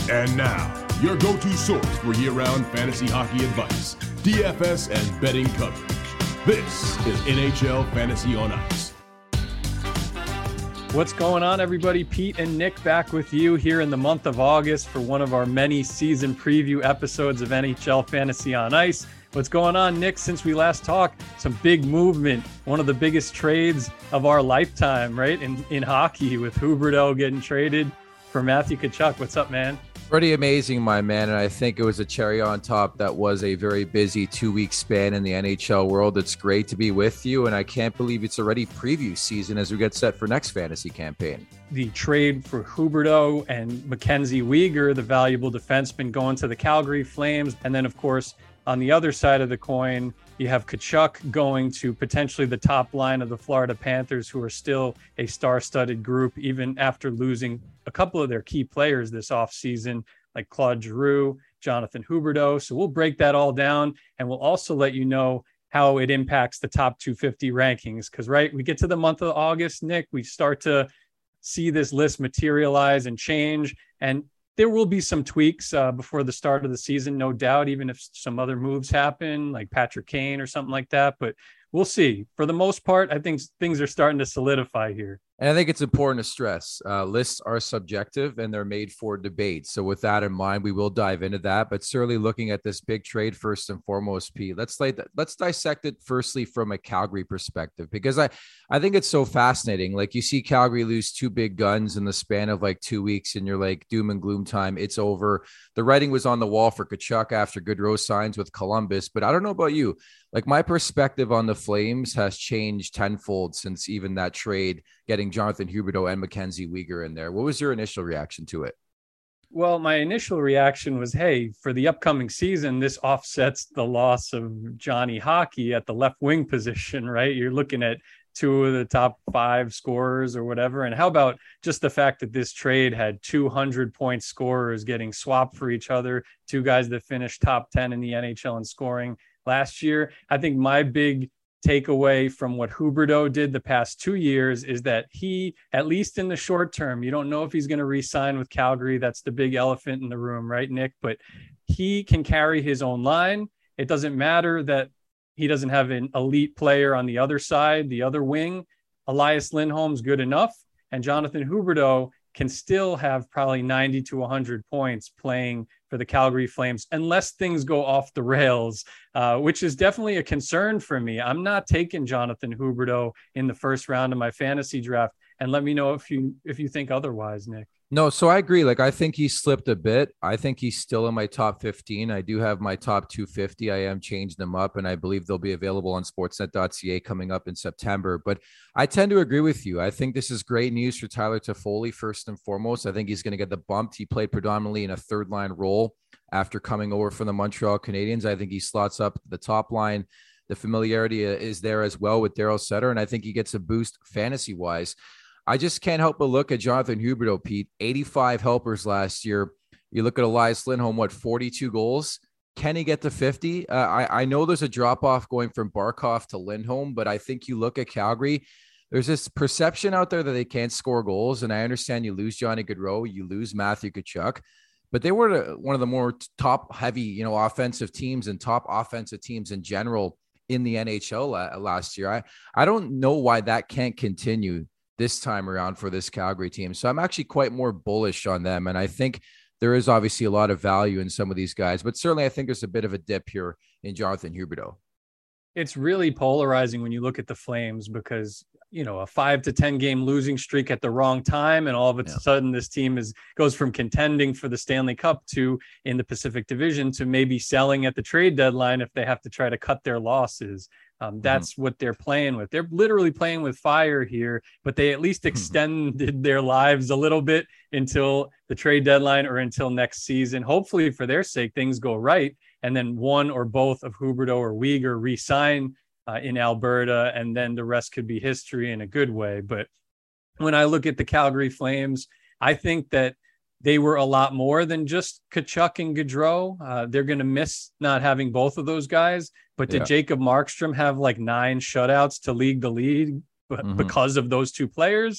And now, your go-to source for year-round fantasy hockey advice, DFS and betting coverage. This is NHL Fantasy on Ice. What's going on, everybody? Pete and Nick back with you here in the month of August for one of our many season preview episodes of NHL Fantasy on Ice. What's going on, Nick? Since we last talked, some big movement. One of the biggest trades of our lifetime, right? In hockey, with Huberdeau getting traded for Matthew Tkachuk. What's up, man? Pretty amazing, my man. And I think it was a cherry on top. That was a very busy 2-week span in the NHL world. It's great to be with you. And I can't believe it's already preview season as we get set for next fantasy campaign. The trade for Huberdeau and Mackenzie Weegar, the valuable defenseman, going to the Calgary Flames. And then, of course, on the other side of the coin, you have Tkachuk going to potentially the top line of the Florida Panthers, who are still a star-studded group, even after losing a couple of their key players this offseason, like Claude Giroux, Jonathan Huberdeau. So we'll break that all down, and we'll also let you know how it impacts the top 250 rankings. Because, right, we get to the month of August, Nick, we start to see this list materialize and change, and there will be some tweaks before the start of the season, no doubt, even if some other moves happen, like Patrick Kane or something like that. But we'll see. For the most part, I think things are starting to solidify here. And I think it's important to stress lists are subjective and they're made for debate. So with that in mind, we will dive into that. But certainly looking at this big trade first and foremost, Pete, let's dissect it firstly from a Calgary perspective, because I think it's so fascinating. Like, you see Calgary lose two big guns in the span of like 2 weeks, and you're like, doom and gloom time. It's over. The writing was on the wall for Tkachuk after Gaudreau signs with Columbus. But I don't know about you. Like, my perspective on the Flames has changed tenfold since even that trade, getting Jonathan Huberdeau and Mackenzie Weegar in there. What was your initial reaction to it? Well, my initial reaction was, hey, for the upcoming season, this offsets the loss of Johnny Hockey at the left wing position, right? You're looking at two of the top 5 scorers or whatever. And how about just the fact that this trade had 200-point scorers getting swapped for each other, two guys that finished top 10 in the NHL in scoring last year? I think my big takeaway from what Huberdeau did the past 2 years is that he, at least in the short term, you don't know if he's going to re-sign with Calgary. That's the big elephant in the room, right, Nick? But he can carry his own line. It doesn't matter that he doesn't have an elite player on the other side, the other wing. Elias Lindholm's good enough, and Jonathan Huberdeau can still have probably 90 to 100 points playing for the Calgary Flames, unless things go off the rails, which is definitely a concern for me. I'm not taking Jonathan Huberdeau in the first round of my fantasy draft. And let me know if you think otherwise, Nick. No, so I agree. Like, I think he slipped a bit. I think he's still in my top 15. I do have my top 250. I am changing them up, and I believe they'll be available on sportsnet.ca coming up in September. But I tend to agree with you. I think this is great news for Tyler Toffoli, first and foremost. I think he's going to get the bump. He played predominantly in a third-line role after coming over from the Montreal Canadiens. I think he slots up the top line. The familiarity is there as well with Daryl Sutter, and I think he gets a boost fantasy-wise. I just can't help but look at Jonathan Huberdeau, Pete. 85 helpers last year. You look at Elias Lindholm, 42 goals? Can he get to 50? I know there's a drop-off going from Barkov to Lindholm, but I think you look at Calgary, there's this perception out there that they can't score goals, and I understand you lose Johnny Gaudreau, you lose Matthew Tkachuk, but they were one of the more top-heavy, offensive teams and top offensive teams in general in the NHL last year. I don't know why that can't continue this time around for this Calgary team. So I'm actually quite more bullish on them. And I think there is obviously a lot of value in some of these guys, but certainly I think there's a bit of a dip here in Jonathan Huberdeau. It's really polarizing when you look at the Flames because, a 5 to 10 game losing streak at the wrong time. And all of a sudden this team goes from contending for the Stanley Cup to in the Pacific Division to maybe selling at the trade deadline if they have to try to cut their losses. That's what they're playing with. They're literally playing with fire here, but they at least extended their lives a little bit until the trade deadline or until next season. Hopefully for their sake, things go right. And then one or both of Huberdeau or Weegar re-sign in Alberta, and then the rest could be history in a good way. But when I look at the Calgary Flames, I think that they were a lot more than just Tkachuk and Gaudreau. They're going to miss not having both of those guys. But did Jacob Markstrom have like 9 shutouts to lead the league because of those two players?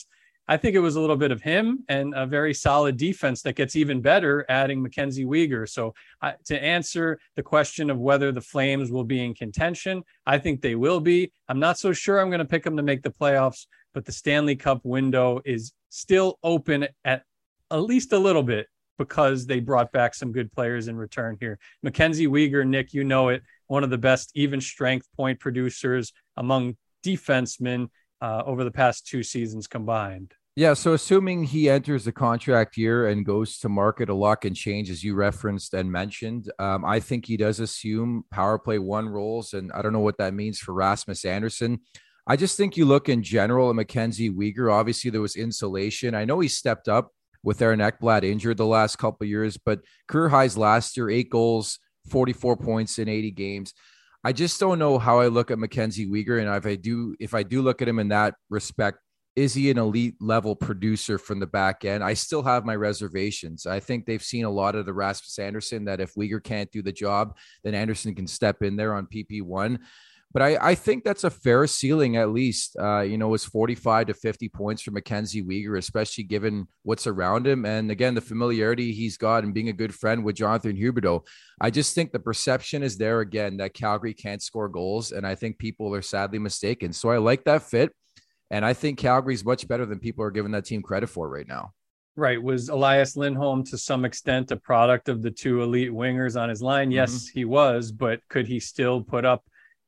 I think it was a little bit of him and a very solid defense that gets even better adding Mackenzie Weegar. So to answer the question of whether the Flames will be in contention, I think they will be. I'm not so sure I'm going to pick them to make the playoffs, but the Stanley Cup window is still open at least a little bit because they brought back some good players in return here. Mackenzie Weegar, Nick, you know it, one of the best even strength point producers among defensemen over the past 2 seasons combined. Yeah, so assuming he enters the contract year and goes to market, a lot can change, as you referenced and mentioned. I think he does assume power play 1 roles, and I don't know what that means for Rasmus Andersson. I just think you look in general at Mackenzie Weegar. Obviously, there was insulation. I know he stepped up with Aaron Ekblad injured the last couple of years, but career highs last year, 8 goals, 44 points in 80 games. I just don't know how I look at Mackenzie Weegar, and if I do look at him in that respect, is he an elite level producer from the back end? I still have my reservations. I think they've seen a lot of the Rasmus Andersson that if Weegar can't do the job, then Andersson can step in there on PP1. But I think that's a fair ceiling, at least. It's 45 to 50 points for Mackenzie Weegar, especially given what's around him. And again, the familiarity he's got and being a good friend with Jonathan Huberdeau. I just think the perception is there again that Calgary can't score goals. And I think people are sadly mistaken. So I like that fit. And I think Calgary's much better than people are giving that team credit for right now. Right. Was Elias Lindholm to some extent a product of the 2 elite wingers on his line? Yes, he was. But could he still put up,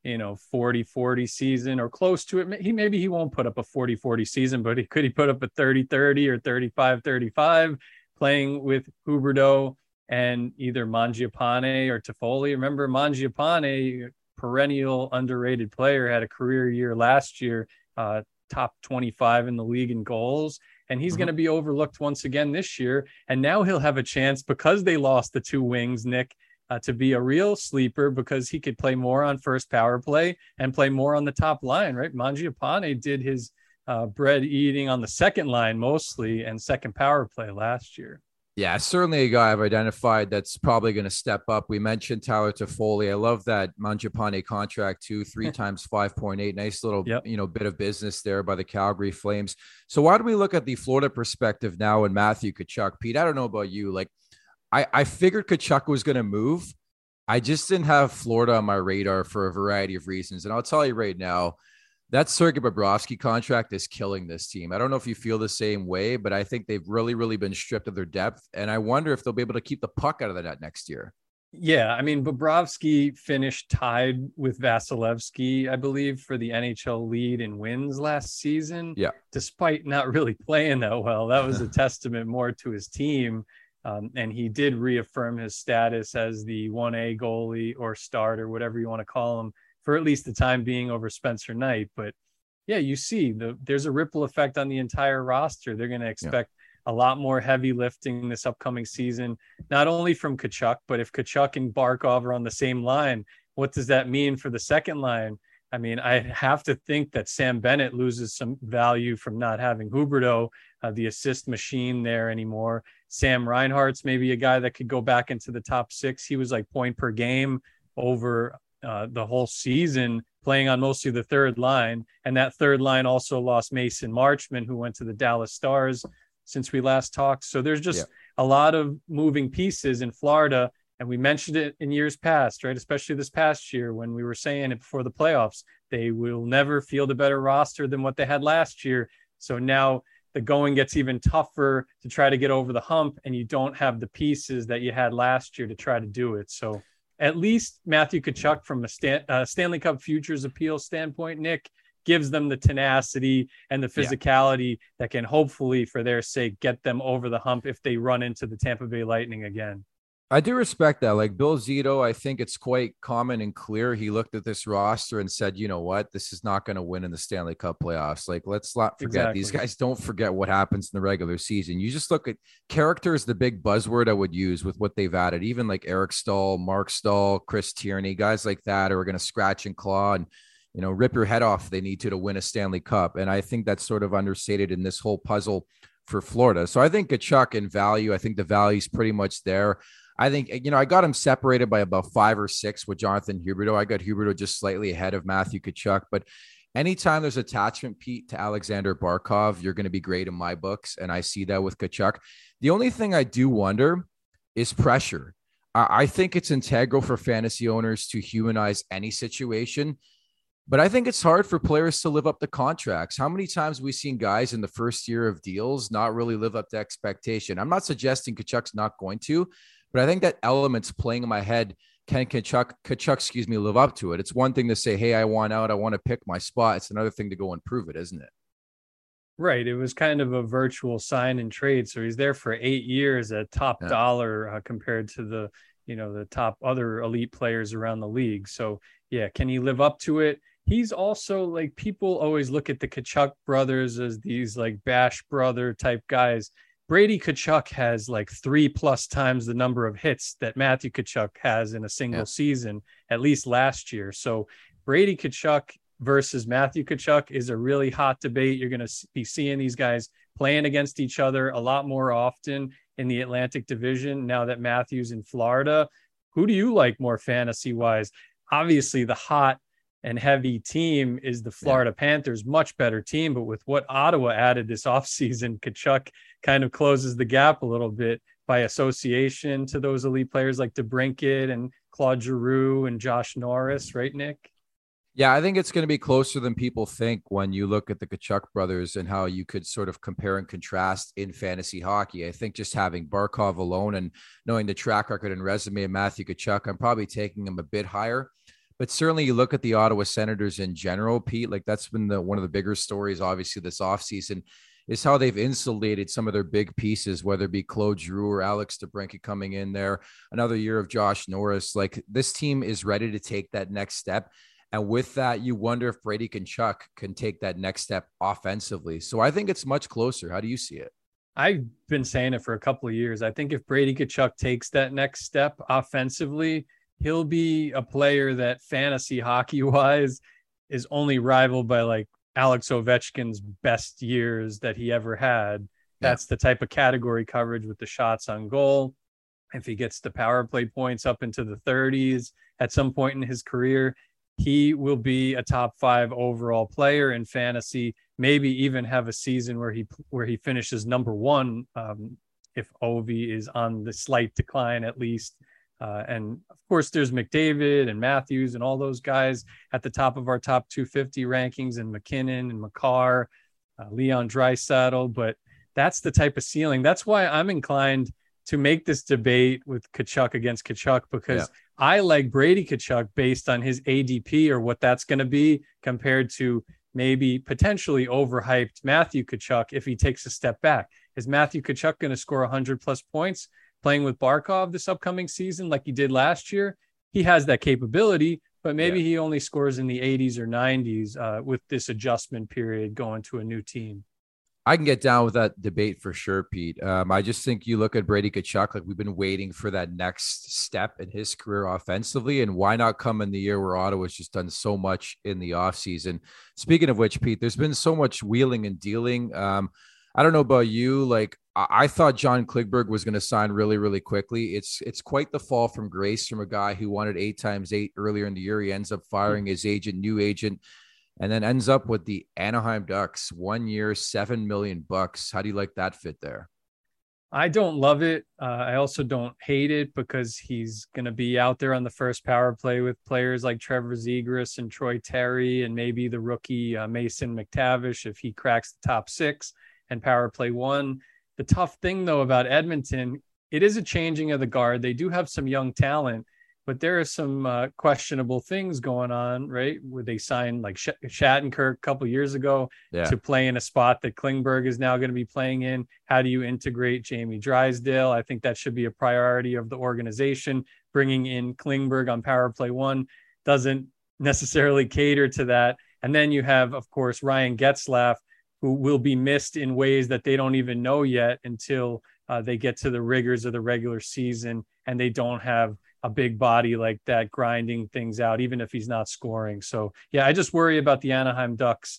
40-40 season or close to it? Maybe he won't put up a 40-40 season, but could he put up a 30-30 or 35-35 playing with Huberdeau and either Mangiapane or Toffoli? Remember, Mangiapane, perennial underrated player, had a career year last year, top 25 in the league in goals, and he's going to be overlooked once again this year. And now he'll have a chance, because they lost the 2 wings, Nick, to be a real sleeper, because he could play more on first power play and play more on the top line, right? Mangiapane did his bread eating on the second line mostly and second power play last year. Yeah, certainly a guy I've identified that's probably going to step up. We mentioned Tyler Toffoli. I love that Mangiapane contract too, 3 times 5.8. Nice little, bit of business there by the Calgary Flames. So why don't we look at the Florida perspective now and Matthew Tkachuk? Pete, I don't know about you. Like, I figured Tkachuk was going to move. I just didn't have Florida on my radar for a variety of reasons. And I'll tell you right now, that Sergei Bobrovsky contract is killing this team. I don't know if you feel the same way, but I think they've really, really been stripped of their depth. And I wonder if they'll be able to keep the puck out of the net next year. Yeah, I mean, Bobrovsky finished tied with Vasilevsky, I believe, for the NHL lead in wins last season. Yeah. Despite not really playing that well. That was a testament more to his team. And he did reaffirm his status as the 1A goalie or starter, whatever you want to call him, for at least the time being over Spencer Knight. But yeah, you see there's a ripple effect on the entire roster. They're going to expect a lot more heavy lifting this upcoming season, not only from Tkachuk, but if Tkachuk and Barkov are on the same line, what does that mean for the second line? I mean, I have to think that Sam Bennett loses some value from not having Huberdeau, the assist machine there anymore. Sam Reinhart's maybe a guy that could go back into the top 6. He was like point per game over the whole season, playing on mostly the third line. And that third line also lost Mason Marchment, who went to the Dallas Stars since we last talked. So there's just a lot of moving pieces in Florida. And we mentioned it in years past, right? Especially this past year when we were saying it before the playoffs, they will never field a better roster than what they had last year. So now the going gets even tougher to try to get over the hump, and you don't have the pieces that you had last year to try to do it. So at least Matthew Tkachuk, from a Stanley Cup Futures appeal standpoint, Nick, gives them the tenacity and the physicality that can hopefully, for their sake, get them over the hump if they run into the Tampa Bay Lightning again. I do respect that. Like Bill Zito, I think it's quite common and clear. He looked at this roster and said, you know what, this is not going to win in the Stanley Cup playoffs. Like, let's not forget these guys. Don't forget what happens in the regular season. You just look at character is the big buzzword I would use with what they've added. Even like Eric Stahl, Mark Stahl, Chris Tierney, guys like that are going to scratch and claw and, rip your head off if they need to win a Stanley Cup. And I think that's sort of understated in this whole puzzle for Florida. So I think Tkachuk in value, I think the value is pretty much there. I think, I got him separated by about 5 or 6 with Jonathan Huberdeau. I got Huberdeau just slightly ahead of Matthew Tkachuk, but anytime there's attachment, Pete, to Alexander Barkov, you're going to be great in my books. And I see that with Tkachuk. The only thing I do wonder is pressure. I think it's integral for fantasy owners to humanize any situation, but I think it's hard for players to live up to contracts. How many times have we seen guys in the first year of deals not really live up to expectation? I'm not suggesting Tkachuk's not going to, but I think that element's playing in my head. Can Tkachuk, live up to it? It's one thing to say, hey, I want out, I want to pick my spot. It's another thing to go and prove it, isn't it? Right. It was kind of a virtual sign and trade. So he's there for 8 years at top dollar compared to the top other elite players around the league. So yeah, can he live up to it? He's also like, people always look at the Tkachuk brothers as these like Bash brother type guys. Brady Tkachuk has like 3+ times the number of hits that Matthew Tkachuk has in a single season, at least last year. So Brady Tkachuk versus Matthew Tkachuk is a really hot debate. You're going to be seeing these guys playing against each other a lot more often in the Atlantic Division now that Matthew's in Florida. Who do you like more fantasy wise? Obviously the hot and heavy team is the Florida Panthers, much better team, but with what Ottawa added this offseason, Tkachuk kind of closes the gap a little bit by association to those elite players like DeBrincat and Claude Giroux and Josh Norris, right, Nick? Yeah, I think it's going to be closer than people think when you look at the Tkachuk brothers and how you could sort of compare and contrast in fantasy hockey. I think just having Barkov alone and knowing the track record and resume of Matthew Tkachuk, I'm probably taking him a bit higher. But certainly you look at the Ottawa Senators in general, Pete, like that's been one of the bigger stories, obviously, this offseason, is how they've insulated some of their big pieces, whether it be Claude Giroux or Alex DeBrincat coming in there, another year of Josh Norris. Like, this team is ready to take that next step. And with that, you wonder if Brady Tkachuk can take that next step offensively. So I think it's much closer. How do you see it? I've been saying it for a couple of years. I think if Brady Tkachuk takes that next step offensively, he'll be a player that fantasy hockey wise is only rivaled by like Alex Ovechkin's best years that he ever had. That's the type of category coverage with the shots on goal. If he gets the power play points up into the 30s at some point in his career, he will be a top 5 overall player in fantasy, maybe even have a season where he finishes number 1 if Ovi is on the slight decline at least. And of course, there's McDavid and Matthews and all those guys at the top of our top 250 rankings, and McKinnon and Makar, Leon Draisaitl. But that's the type of ceiling. That's why I'm inclined to make this debate with Tkachuk against Tkachuk, because I like Brady Tkachuk based on his ADP or what that's going to be compared to maybe potentially overhyped Matthew Tkachuk if he takes a step back. Is Matthew Tkachuk going to score 100+ points playing with Barkov this upcoming season like he did last year? He has that capability, but maybe he only scores in the 80s or 90s with this adjustment period going to a new team. I can get down with that debate for sure, Pete. I just think you look at Brady Tkachuk, like we've been waiting for that next step in his career offensively, and why not come in the year where Ottawa's just done so much in the offseason? Speaking of which, Pete, there's been so much wheeling and dealing. I don't know about you. Like, I thought John Klingberg was going to sign really, really quickly. It's quite the fall from grace from a guy who wanted 8x8 earlier in the year. He ends up firing his agent, new agent, and then ends up with the Anaheim Ducks, 1 year, $7 million. How do you like that fit there? I don't love it. I also don't hate it because he's going to be out there on the first power play with players like Trevor Zegras and Troy Terry, and maybe the rookie Mason McTavish if he cracks the top 6 and power play 1. The tough thing, though, about Edmonton, it is a changing of the guard. They do have some young talent, but there are some questionable things going on, right? Where they signed like Shattenkirk a couple years ago to play in a spot that Klingberg is now going to be playing in. How do you integrate Jamie Drysdale? I think that should be a priority of the organization. Bringing in Klingberg on power play 1 doesn't necessarily cater to that. And then you have, of course, Ryan Getzlaf, who will be missed in ways that they don't even know yet until they get to the rigors of the regular season and they don't have a big body like that grinding things out, even if he's not scoring. So, yeah, I just worry about the Anaheim Ducks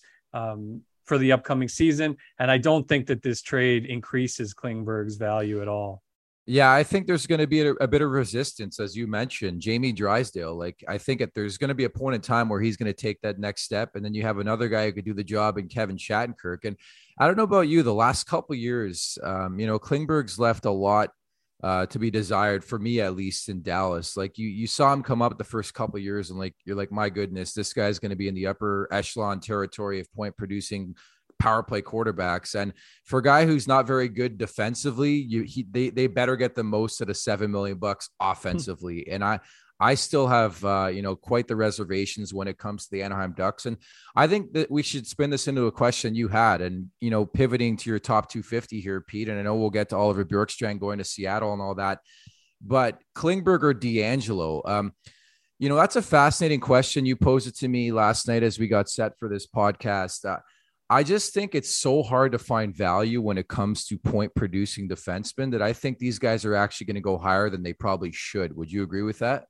for the upcoming season. And I don't think that this trade increases Klingberg's value at all. Yeah, I think there's going to be a bit of resistance, as you mentioned, Jamie Drysdale. Like, I think there's going to be a point in time where he's going to take that next step, and then you have another guy who could do the job in Kevin Shattenkirk. And I don't know about you, the last couple of years, Klingberg's left a lot to be desired, for me at least, in Dallas. Like, you saw him come up the first couple of years, and like you're like, my goodness, this guy's going to be in the upper echelon territory of point producing power play quarterbacks. And for a guy who's not very good defensively, they better get the most at a $7 million offensively. And I still have quite the reservations when it comes to the Anaheim Ducks. And I think that we should spin this into a question you had, and pivoting to your top 250 here, Pete. And I know we'll get to Oliver Bjorkstrand going to Seattle and all that, but Klingberg or DeAngelo? That's a fascinating question. You posed it to me last night as we got set for this podcast. I just think it's so hard to find value when it comes to point producing defensemen that I think these guys are actually going to go higher than they probably should. Would you agree with that?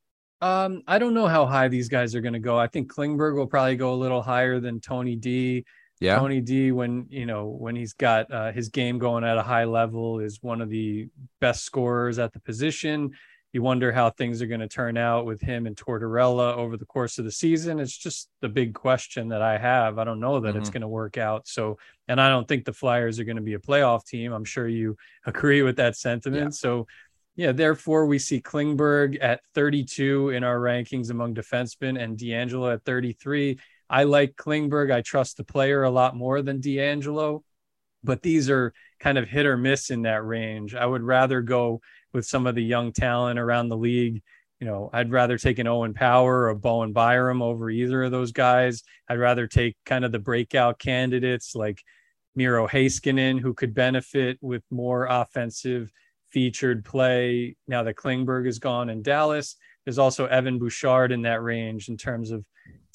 I don't know how high these guys are going to go. I think Klingberg will probably go a little higher than Tony D. Yeah. Tony D, when he's got his game going at a high level, is one of the best scorers at the position. You wonder how things are going to turn out with him and Tortorella over the course of the season. It's just the big question that I have. I don't know that it's going to work out. So, and I don't think the Flyers are going to be a playoff team. I'm sure you agree with that sentiment. Yeah. So, yeah, therefore we see Klingberg at 32 in our rankings among defensemen and DeAngelo at 33. I like Klingberg. I trust the player a lot more than DeAngelo, but these are kind of hit or miss in that range. I would rather go with some of the young talent around the league. I'd rather take an Owen Power or Bowen Byram over either of those guys. I'd rather take kind of the breakout candidates like Miro Heiskanen, who could benefit with more offensive featured play now that Klingberg is gone in Dallas. There's also Evan Bouchard in that range in terms of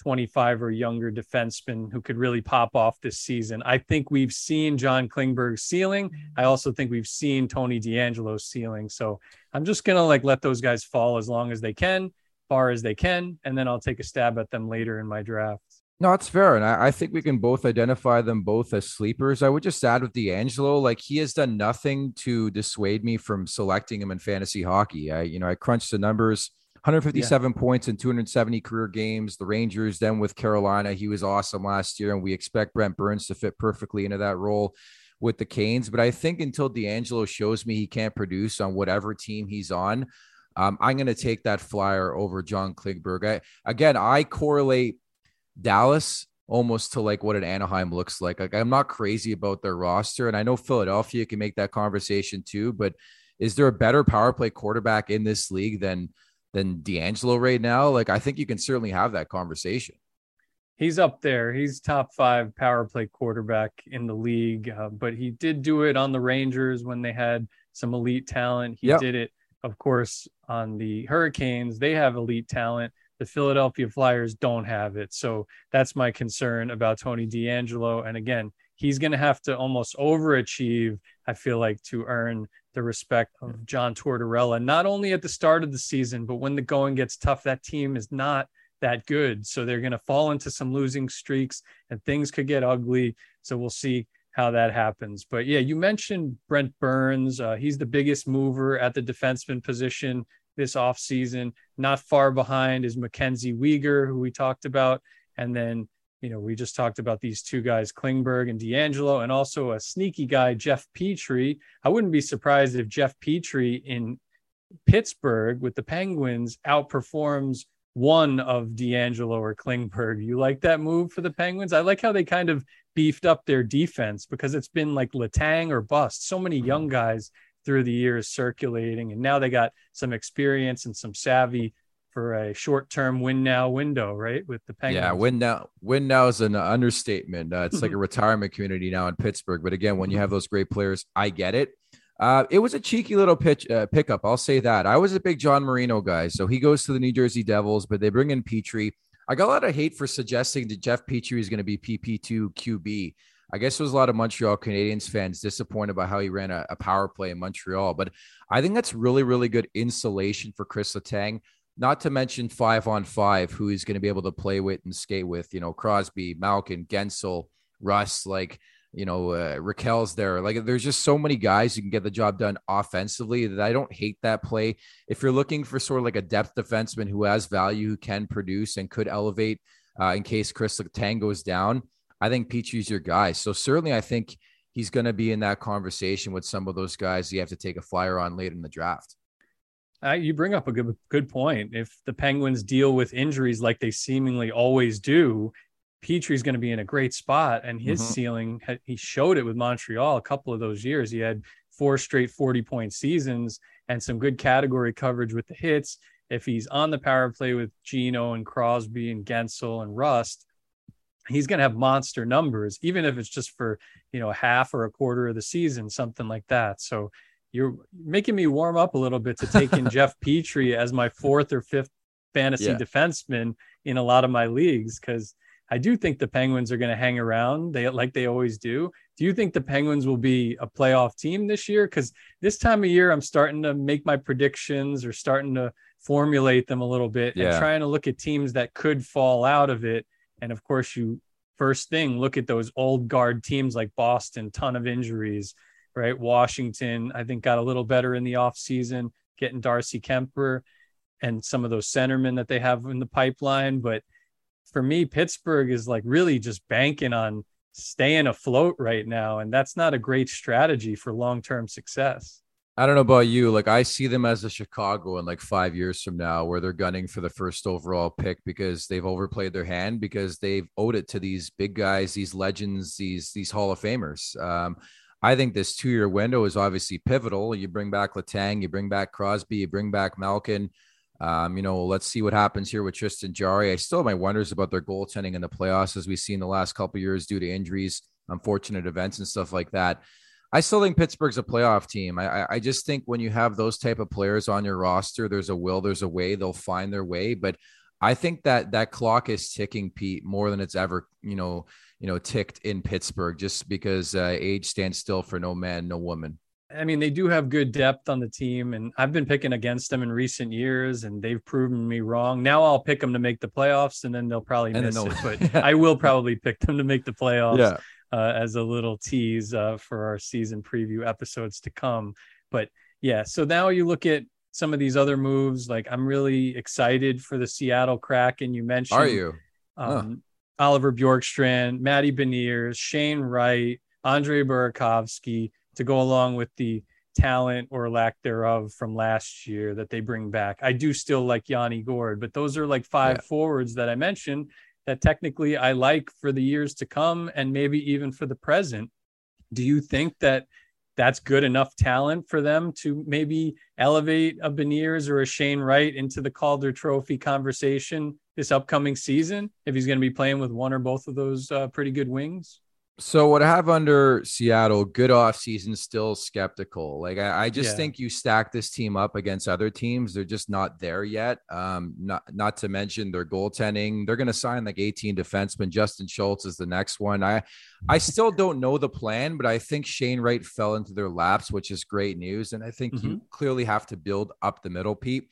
25 or younger defensemen who could really pop off this season. I think we've seen John Klingberg's ceiling. I also think we've seen Tony DeAngelo's ceiling. So I'm just going to let those guys fall as long as they can, far as they can, and then I'll take a stab at them later in my draft. No, it's fair. And I think we can both identify them both as sleepers. I would just add with DeAngelo, he has done nothing to dissuade me from selecting him in fantasy hockey. I crunched the numbers. 157 points in 270 career games. The Rangers, then with Carolina, he was awesome last year, and we expect Brent Burns to fit perfectly into that role with the Canes. But I think until DeAngelo shows me he can't produce on whatever team he's on, I'm going to take that flyer over John Klingberg. I correlate Dallas almost to what an Anaheim looks like. I'm not crazy about their roster, and I know Philadelphia can make that conversation too, but is there a better power play quarterback in this league than DeAngelo right now? I think you can certainly have that conversation. He's up there. He's top 5 power play quarterback in the league, but he did do it on the Rangers when they had some elite talent. He did it, of course, on the Hurricanes. They have elite talent. The Philadelphia Flyers don't have it. So that's my concern about Tony DeAngelo. And again, he's going to have to almost overachieve, I feel like, to earn the respect of John Tortorella, not only at the start of the season, but when the going gets tough, that team is not that good. So they're going to fall into some losing streaks and things could get ugly. So we'll see how that happens. But yeah, you mentioned Brent Burns. He's the biggest mover at the defenseman position this offseason. Not far behind is Mackenzie Weegar, who we talked about. And then we just talked about these two guys, Klingberg and DeAngelo, and also a sneaky guy, Jeff Petrie. I wouldn't be surprised if Jeff Petrie in Pittsburgh with the Penguins outperforms one of DeAngelo or Klingberg. You like that move for the Penguins? I like how they kind of beefed up their defense because it's been like Letang or bust. So many young guys through the years circulating, and now they got some experience and some savvy for a short-term win now window, right? With the Penguins. Yeah, win now is an understatement. It's like a retirement community now in Pittsburgh. But again, when you have those great players, I get it. It was a cheeky little pickup. I'll say that. I was a big John Marino guy. So he goes to the New Jersey Devils, but they bring in Petrie. I got a lot of hate for suggesting that Jeff Petrie is going to be PP2 QB. I guess there was a lot of Montreal Canadiens fans disappointed by how he ran a power play in Montreal. But I think that's really, really good insulation for Chris Letang. Not to mention 5-on-5, who he's going to be able to play with and skate with, Crosby, Malkin, Gensel, Russ. Raquel's there. Like, there's just so many guys who can get the job done offensively that I don't hate that play. If you're looking for sort of like a depth defenseman who has value, who can produce and could elevate in case Chris Letang goes down, I think Petry's your guy. So certainly I think he's going to be in that conversation with some of those guys you have to take a flyer on late in the draft. You bring up a good point. If the Penguins deal with injuries like they seemingly always do, Petry's going to be in a great spot, and his ceiling, he showed it with Montreal a couple of those years. He had 4 straight 40-point seasons and some good category coverage with the hits. If he's on the power play with Gino and Crosby and Gensel and Rust, he's going to have monster numbers, even if it's just for, half or a quarter of the season, something like that. So you're making me warm up a little bit to take in Jeff Petry as my 4th or 5th fantasy defenseman in a lot of my leagues, because I do think the Penguins are going to hang around like they always do. Do you think the Penguins will be a playoff team this year? Because this time of year, I'm starting to make my predictions or starting to formulate them a little bit and trying to look at teams that could fall out of it. And of course, first thing, look at those old guard teams like Boston, ton of injuries, right? Washington, I think, got a little better in the offseason, getting Darcy Kemper and some of those centermen that they have in the pipeline. But for me, Pittsburgh is like really just banking on staying afloat right now. And that's not a great strategy for long-term success. I don't know about you. Like, I see them as a Chicago in like 5 years from now, where they're gunning for the first overall pick because they've overplayed their hand, because they've owed it to these big guys, these legends, these Hall of Famers. I think this 2-year window is obviously pivotal. You bring back Letang, you bring back Crosby, you bring back Malkin. Let's see what happens here with Tristan Jarry. I still have my wonders about their goaltending in the playoffs, as we've seen the last couple of years due to injuries, unfortunate events and stuff like that. I still think Pittsburgh's a playoff team. I just think when you have those type of players on your roster, there's a will, there's a way, they'll find their way. But I think that clock is ticking, Pete, more than it's ever, ticked in Pittsburgh, just because age stands still for no man, no woman. I mean, they do have good depth on the team, and I've been picking against them in recent years, and they've proven me wrong. Now I'll pick them to make the playoffs, and then they'll probably miss it. But I will probably pick them to make the playoffs as a little tease for our season preview episodes to come. But yeah, so now you look at some of these other moves. Like, I'm really excited for the Seattle Kraken. You mentioned, are you? Oliver Bjorkstrand, Matty Beniers, Shane Wright, Andre Burakovsky, to go along with the talent or lack thereof from last year that they bring back. I do still like Yanni Gourde, but those are like 5 forwards that I mentioned that technically I like for the years to come and maybe even for the present. Do you think that that's good enough talent for them to maybe elevate a Beniers or a Shane Wright into the Calder Trophy conversation this upcoming season, if he's going to be playing with one or both of those pretty good wings? So what I have under Seattle, good offseason, still skeptical. Like, I just think you stack this team up against other teams. They're just not there yet. Not to mention their goaltending. They're going to sign like 18 defensemen. Justin Schultz is the next one. I still don't know the plan, but I think Shane Wright fell into their laps, which is great news. And I think you clearly have to build up the middle, Pete.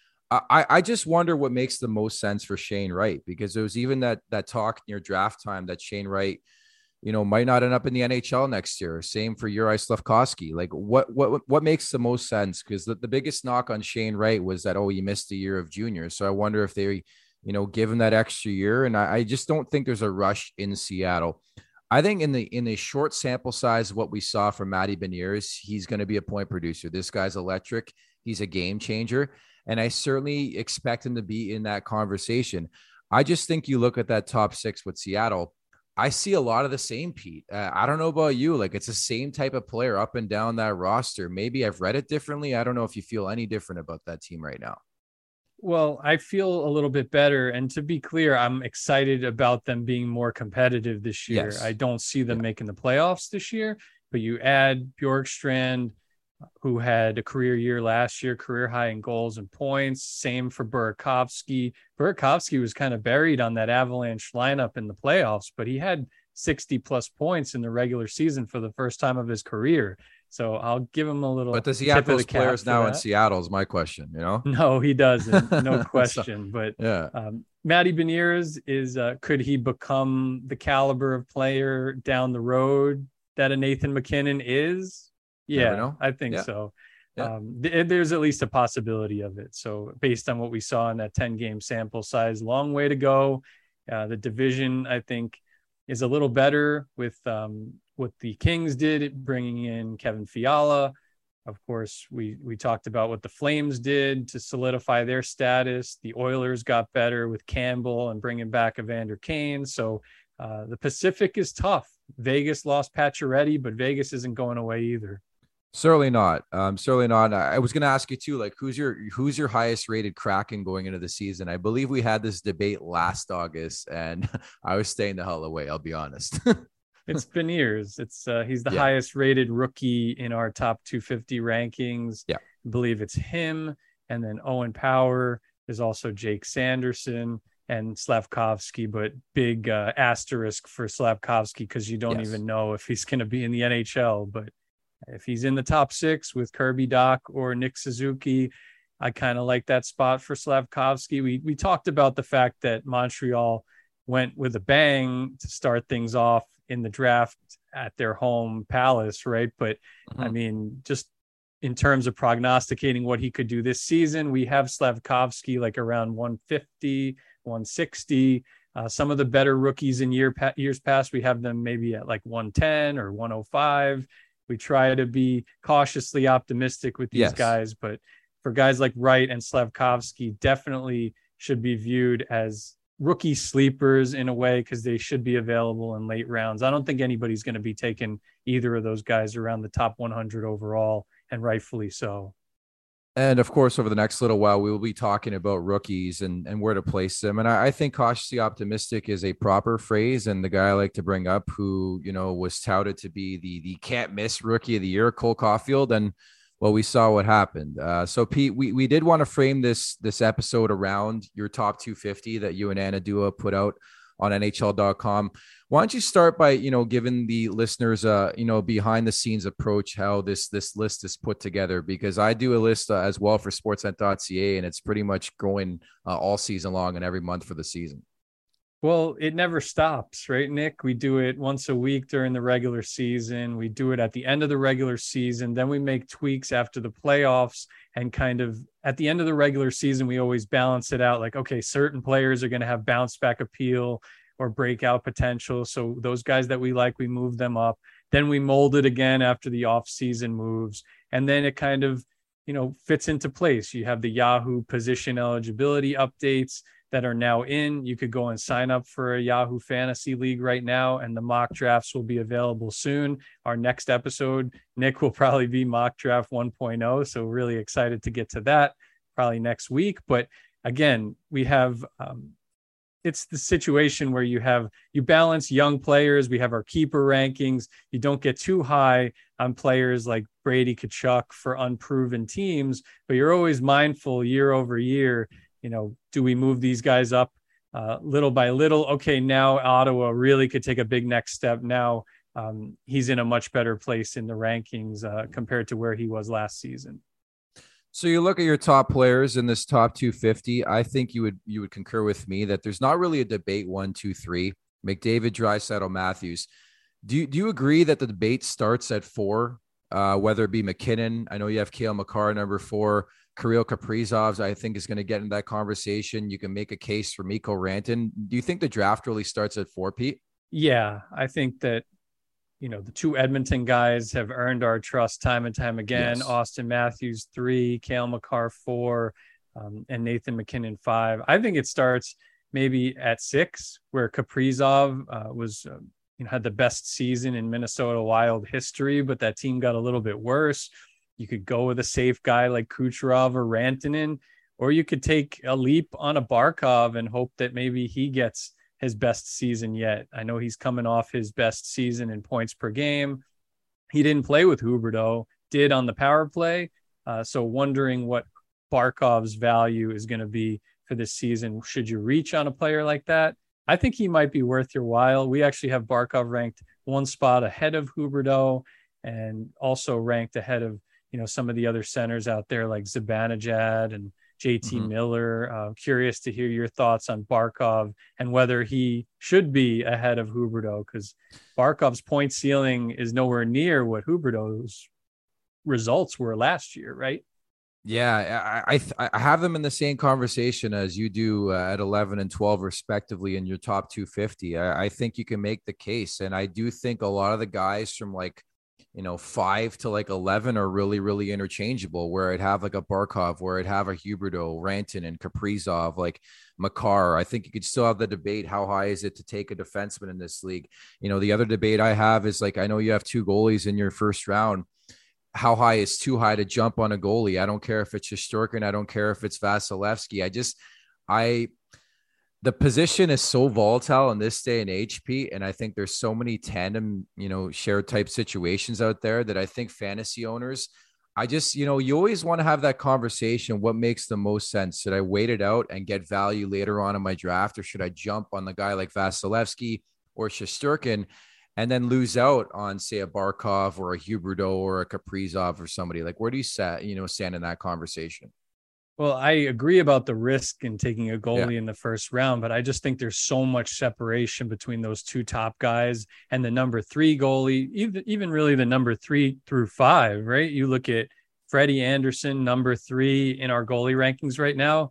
I just wonder what makes the most sense for Shane Wright, because there was even that talk near draft time that Shane Wright, might not end up in the NHL next year. Same for Juraj Slafkovsky. Like, what makes the most sense? Because the biggest knock on Shane Wright was that, he missed a year of juniors. So I wonder if they, give him that extra year. And I just don't think there's a rush in Seattle. I think in the short sample size of what we saw from Matty Beniers, he's going to be a point producer. This guy's electric. He's a game changer. And I certainly expect him to be in that conversation. I just think you look at that top 6 with Seattle, I see a lot of the same, Pete. I don't know about you. Like, it's the same type of player up and down that roster. Maybe I've read it differently. I don't know if you feel any different about that team right now. Well, I feel a little bit better. And to be clear, I'm excited about them being more competitive this year. Yes. I don't see them making the playoffs this year, but you add Bjorkstrand, who had a career year last year, career high in goals and points. Same for Burakovsky. Burakovsky was kind of buried on that Avalanche lineup in the playoffs, but he had 60 plus points in the regular season for the first time of his career. So I'll give him a little. But does he have those players now in Seattle is my question, No, he doesn't. No question. So, but Matty Beniers is, could he become the caliber of player down the road that a Nathan MacKinnon is? Yeah, I think so. Yeah. There's at least a possibility of it. So based on what we saw in that 10-game sample size, long way to go. The division, I think, is a little better with what the Kings did, bringing in Kevin Fiala. Of course, we talked about what the Flames did to solidify their status. The Oilers got better with Campbell and bringing back Evander Kane. So the Pacific is tough. Vegas lost Pacioretty, but Vegas isn't going away either. Certainly not. Certainly not. I was going to ask you too, like, who's your highest rated Kraken going into the season? I believe we had this debate last August, and I was staying the hell away. I'll be honest. It's Beniers. He's the highest rated rookie in our top 250 rankings. Yeah, I believe it's him, and then Owen Power. There's also Jake Sanderson and Slavkovsky, but big asterisk for Slavkovsky because you don't even know if he's going to be in the NHL. But if he's in the top 6 with Kirby Dach or Nick Suzuki, I kind of like that spot for Slavkovsky. We talked about the fact that Montreal went with a bang to start things off in the draft at their home palace, right? But I mean, just in terms of prognosticating what he could do this season, we have Slavkovsky like around 150, 160. Some of the better rookies in years past, we have them maybe at like 110 or 105. We try to be cautiously optimistic with these guys, but for guys like Wright and Slavkovsky, definitely should be viewed as rookie sleepers in a way, because they should be available in late rounds. I don't think anybody's going to be taking either of those guys around the top 100 overall, and rightfully so. And of course, over the next little while, we will be talking about rookies and where to place them. And I think cautiously optimistic is a proper phrase. And the guy I like to bring up who, was touted to be the can't miss rookie of the year, Cole Caulfield. And well, we saw what happened. So Pete, we did want to frame this episode around your top 250 that you and Anna Dua put out on NHL.com. Why don't you start by, giving the listeners, behind the scenes approach, how this list is put together, because I do a list as well for sportsnet.ca, and it's pretty much going all season long and every month for the season. Well, it never stops, right, Nick? We do it once a week during the regular season. We do it at the end of the regular season. Then we make tweaks after the playoffs, and kind of at the end of the regular season, we always balance it out. Like, okay, certain players are going to have bounce back appeal or breakout potential. So those guys that we like, we move them up. Then we mold it again after the off-season moves. And then it kind of, fits into place. You have the Yahoo position eligibility updates that are now in. You could go and sign up for a Yahoo Fantasy League right now, and the mock drafts will be available soon. Our next episode, Nick, will probably be mock draft 1.0. So really excited to get to that probably next week. But again, we have, it's the situation where you balance young players. We have our keeper rankings. You don't get too high on players like Brady Tkachuk for unproven teams, but you're always mindful year over year. Do we move these guys up little by little? Okay, now Ottawa really could take a big next step. Now he's in a much better place in the rankings compared to where he was last season. So you look at your top players in this top 250. I think you would concur with me that there's not really a debate 1, 2, 3. McDavid, Draisaitl, Matthews. Do you agree that the debate starts at 4? Whether it be McKinnon, I know you have Cale Makar number 4. Kirill Kaprizov, I think, is going to get in that conversation. You can make a case for Mikko Rantanen. Do you think the draft really starts at 4, Pete? Yeah, I think that, the 2 Edmonton guys have earned our trust time and time again. Yes. Austin Matthews 3, Cale Makar 4, and Nathan MacKinnon 5. I think it starts maybe at 6, where Kaprizov was, had the best season in Minnesota Wild history, but that team got a little bit worse. You could go with a safe guy like Kucherov or Rantanen, or you could take a leap on a Barkov and hope that maybe he gets his best season yet. I know he's coming off his best season in points per game. He didn't play with Huberdeau, did on the power play. So wondering what Barkov's value is going to be for this season. Should you reach on a player like that? I think he might be worth your while. We actually have Barkov ranked 1 spot ahead of Huberdeau, and also ranked ahead of, some of the other centers out there like Zibanejad and JT Miller. Curious to hear your thoughts on Barkov and whether he should be ahead of Huberdeau, because Barkov's point ceiling is nowhere near what Huberdeau's results were last year, right? Yeah, I have them in the same conversation as you do at 11 and 12 respectively in your top 250. I think you can make the case, and I do think a lot of the guys from 5 to 11 are really, really interchangeable, where I'd have like a Barkov, where I'd have a Huberdeau, Rantanen, Kaprizov, like Makar. I think you could still have the debate, how high is it to take a defenseman in this league? The other debate I have is I know you have 2 goalies in your first round. How high is too high to jump on a goalie? I don't care if it's Shesterkin. I don't care if it's Vasilevsky. The position is so volatile in this day and age, Pete, and I think there's so many tandem, share type situations out there that I think fantasy owners, you always want to have that conversation. What makes the most sense? Should I wait it out and get value later on in my draft, or should I jump on the guy like Vasilevsky or Shesterkin and then lose out on, say, a Barkov or a Huberdeau or a Kaprizov or somebody? Where do you stand in that conversation? Well, I agree about the risk in taking a goalie in the first round, but I just think there's so much separation between those 2 top guys and the number 3 goalie, even really the number 3 through 5, right? You look at Freddie Anderson, number 3 in our goalie rankings right now.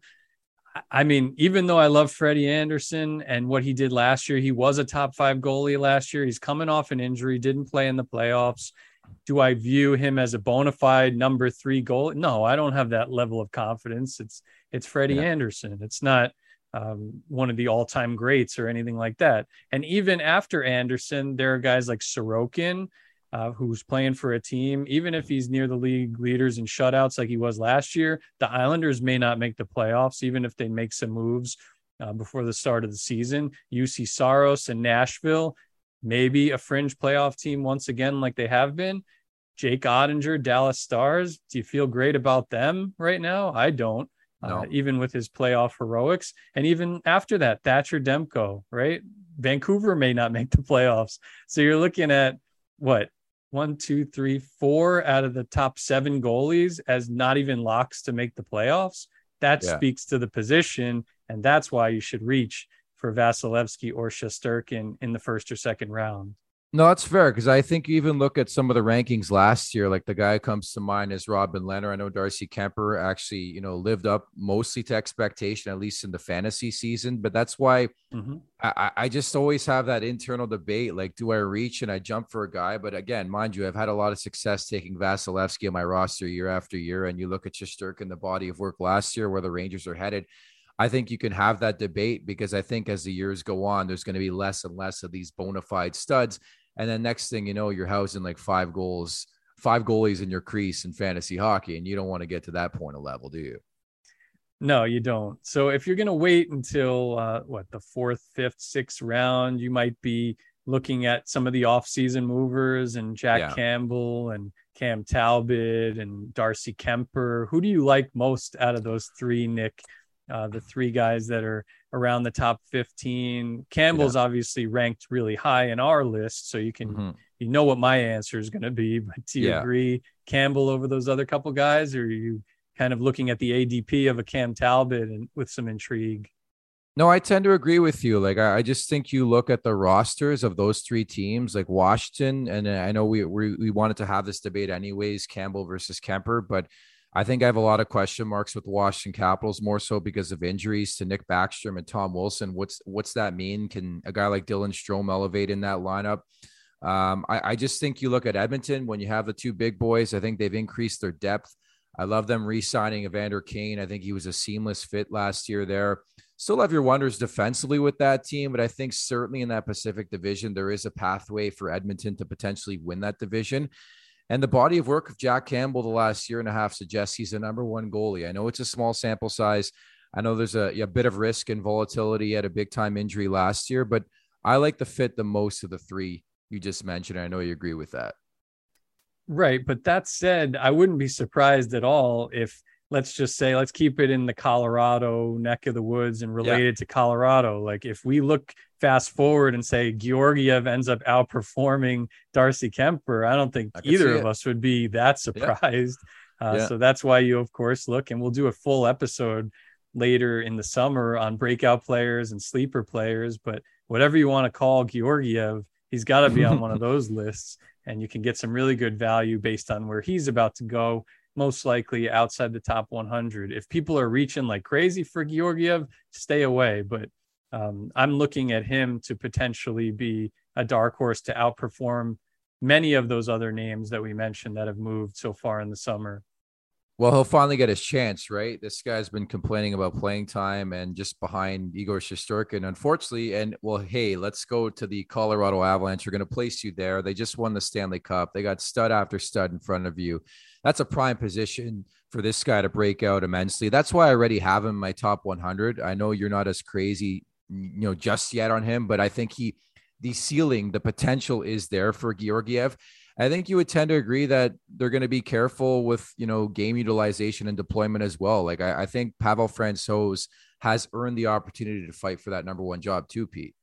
I mean, even though I love Freddie Anderson and what he did last year, he was a top 5 goalie last year. He's coming off an injury, didn't play in the playoffs. Do I view him as a bona fide number 3 goalie? No, I don't have that level of confidence. It's Freddie Anderson. It's not one of the all-time greats or anything like that. And even after Anderson, there are guys like Sorokin, who's playing for a team. Even if he's near the league leaders in shutouts like he was last year, the Islanders may not make the playoffs, even if they make some moves before the start of the season. UC Saros and Nashville, maybe a fringe playoff team once again, like they have been. Jake Ottinger, Dallas Stars. Do you feel great about them right now? I don't. No. Even with his playoff heroics. And even after that, Thatcher Demko, right? Vancouver may not make the playoffs. So you're looking at what? 1, 2, 3, 4 out of the top 7 goalies as not even locks to make the playoffs. That speaks to the position, and that's why you should reach for Vasilevsky or Shesterkin in the first or second round. No, that's fair, because I think you even look at some of the rankings last year, like the guy who comes to mind is Robin Lehner. I know Darcy Kemper actually, lived up mostly to expectation, at least in the fantasy season. But that's why I just always have that internal debate. Do I reach and I jump for a guy? But again, mind you, I've had a lot of success taking Vasilevsky on my roster year after year. And you look at Shesterkin, the body of work last year, where the Rangers are headed. I think you can have that debate, because I think as the years go on, there's going to be less and less of these bona fide studs. And then next thing you know, you're housing 5 goalies in your crease in fantasy hockey. And you don't want to get to that point of level, do you? No, you don't. So if you're going to wait until the 4th, 5th, 6th round, you might be looking at some of the off-season movers and Jack Campbell and Cam Talbot and Darcy Kemper. Who do you like most out of those 3, Nick? The 3 guys that are around the top 15. Campbell's obviously ranked really high in our list, so you can you know what my answer is going to be. But do you agree Campbell over those other couple guys, or are you kind of looking at the ADP of a Cam Talbot and with some intrigue? No, I tend to agree with you. I just think you look at the rosters of those 3 teams, like Washington, and I know we wanted to have this debate anyways, Campbell versus Kemper, but I think I have a lot of question marks with the Washington Capitals, more so because of injuries to Nick Backstrom and Tom Wilson. What's that mean? Can a guy like Dylan Strome elevate in that lineup? I just think you look at Edmonton, when you have the 2 big boys, I think they've increased their depth. I love them re-signing Evander Kane. I think he was a seamless fit last year there. Still have your wonders defensively with that team, but I think certainly in that Pacific Division, there is a pathway for Edmonton to potentially win that division. And the body of work of Jack Campbell the last year and a half suggests he's the number 1 goalie. I know it's a small sample size. I know there's a bit of risk and volatility at a big-time injury last year, but I like the fit the most of the 3 you just mentioned. I know you agree with that. Right. But that said, I wouldn't be surprised at all if, let's keep it in the Colorado neck of the woods and related to Colorado. If we look fast forward and say Georgiev ends up outperforming Darcy Kemper, I don't think either of us would be that surprised. So that's why you, of course, look, and we'll do a full episode later in the summer on breakout players and sleeper players. But whatever you want to call Georgiev, he's got to be on one of those lists. And you can get some really good value based on where he's about to go, most likely outside the top 100. If people are reaching like crazy for Georgiev, stay away. But I'm looking at him to potentially be a dark horse to outperform many of those other names that we mentioned that have moved so far in the summer. Well, he'll finally get his chance, right? This guy's been complaining about playing time and just behind Igor Shesterkin, unfortunately. And well, hey, let's go to the Colorado Avalanche. You're going to place you there. They just won the Stanley Cup. They got stud after stud in front of you. That's a prime position for this guy to break out immensely. That's why I already have him in my top 100. I know you're not as crazy, just yet on him, but I think the ceiling, the potential is there for Georgiev. I think you would tend to agree that they're going to be careful with, game utilization and deployment as well. Like I think Pavel Francouz has earned the opportunity to fight for that number one job too, Pete.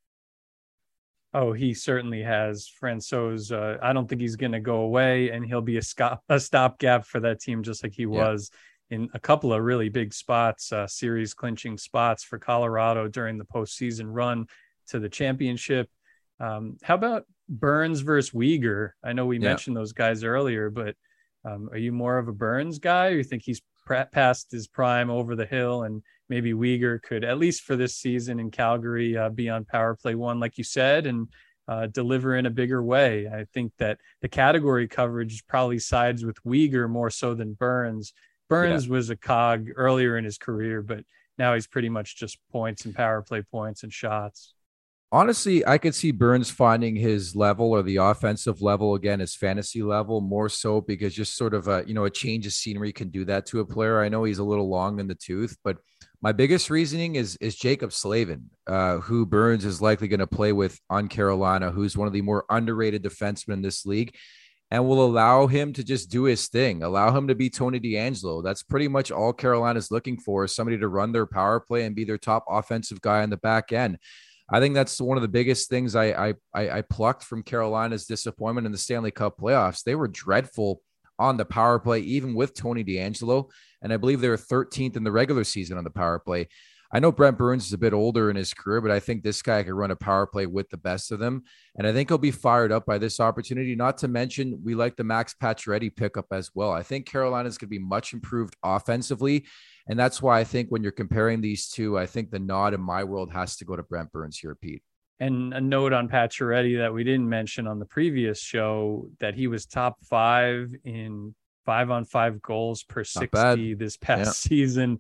Oh, he certainly has. Francouz, I don't think he's going to go away, and he'll be a stopgap for that team, just like he was in a couple of really big spots, series clinching spots for Colorado during the postseason run to the championship. How about Burns versus Weegar? I know we mentioned those guys earlier, but are you more of a Burns guy, or you think he's past his prime, over the hill, and maybe Weegar could, at least for this season in Calgary, be on power play one, like you said, and deliver in a bigger way? I think that the category coverage probably sides with Weegar more so than Burns. Burns was a cog earlier in his career, but now he's pretty much just points and power play points and shots. Honestly, I could see Burns finding his level, or the offensive level again, his fantasy level, more so because just sort of a change of scenery can do that to a player. I know he's a little long in the tooth, but my biggest reasoning is Jacob Slavin, who Burns is likely going to play with on Carolina, who's one of the more underrated defensemen in this league, and will allow him to just do his thing, allow him to be Tony DeAngelo. That's pretty much all Carolina's looking for, is somebody to run their power play and be their top offensive guy on the back end. I think that's one of the biggest things I plucked from Carolina's disappointment in the Stanley Cup playoffs. They were dreadful on the power play, even with Tony DeAngelo. And I believe they were 13th in the regular season on the power play. I know Brent Burns is a bit older in his career, but I think this guy could run a power play with the best of them. And I think he'll be fired up by this opportunity. Not to mention, we like the Max Pacioretty pickup as well. I think Carolina's going to be much improved offensively. And that's why I think when you're comparing these two, I think the nod in my world has to go to Brent Burns here, Pete. And a note on Pacioretty that we didn't mention on the previous show, that he was top 5 in 5-on-5 goals per 60 this past season.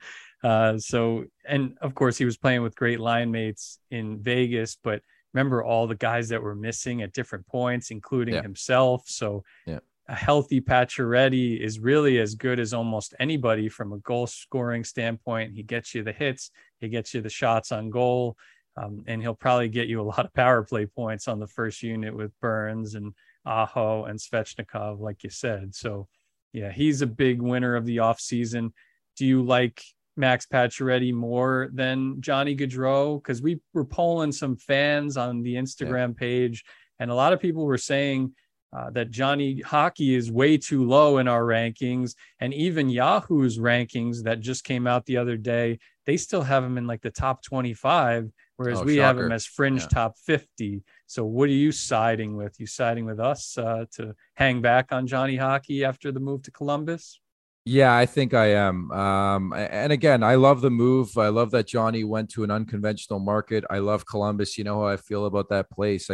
So, and of course he was playing with great line mates in Vegas, but remember all the guys that were missing at different points, including himself. So a healthy Pacioretty is really as good as almost anybody from a goal scoring standpoint. He gets you the hits, he gets you the shots on goal, and he'll probably get you a lot of power play points on the first unit with Burns and Aho and Svechnikov, like you said. So yeah, he's a big winner of the offseason. Do you like Max Pacioretty more than Johnny Gaudreau? Because we were polling some fans on the Instagram page, and a lot of people were saying that Johnny Hockey is way too low in our rankings. And even Yahoo's rankings that just came out the other day, they still have him in like the top 25, whereas we have him as fringe top 50. So what are you siding with? You siding with us to hang back on Johnny Hockey after the move to Columbus? Yeah, I think I am. And again, I love the move. I love that Johnny went to an unconventional market. I love Columbus. You know how I feel about that place.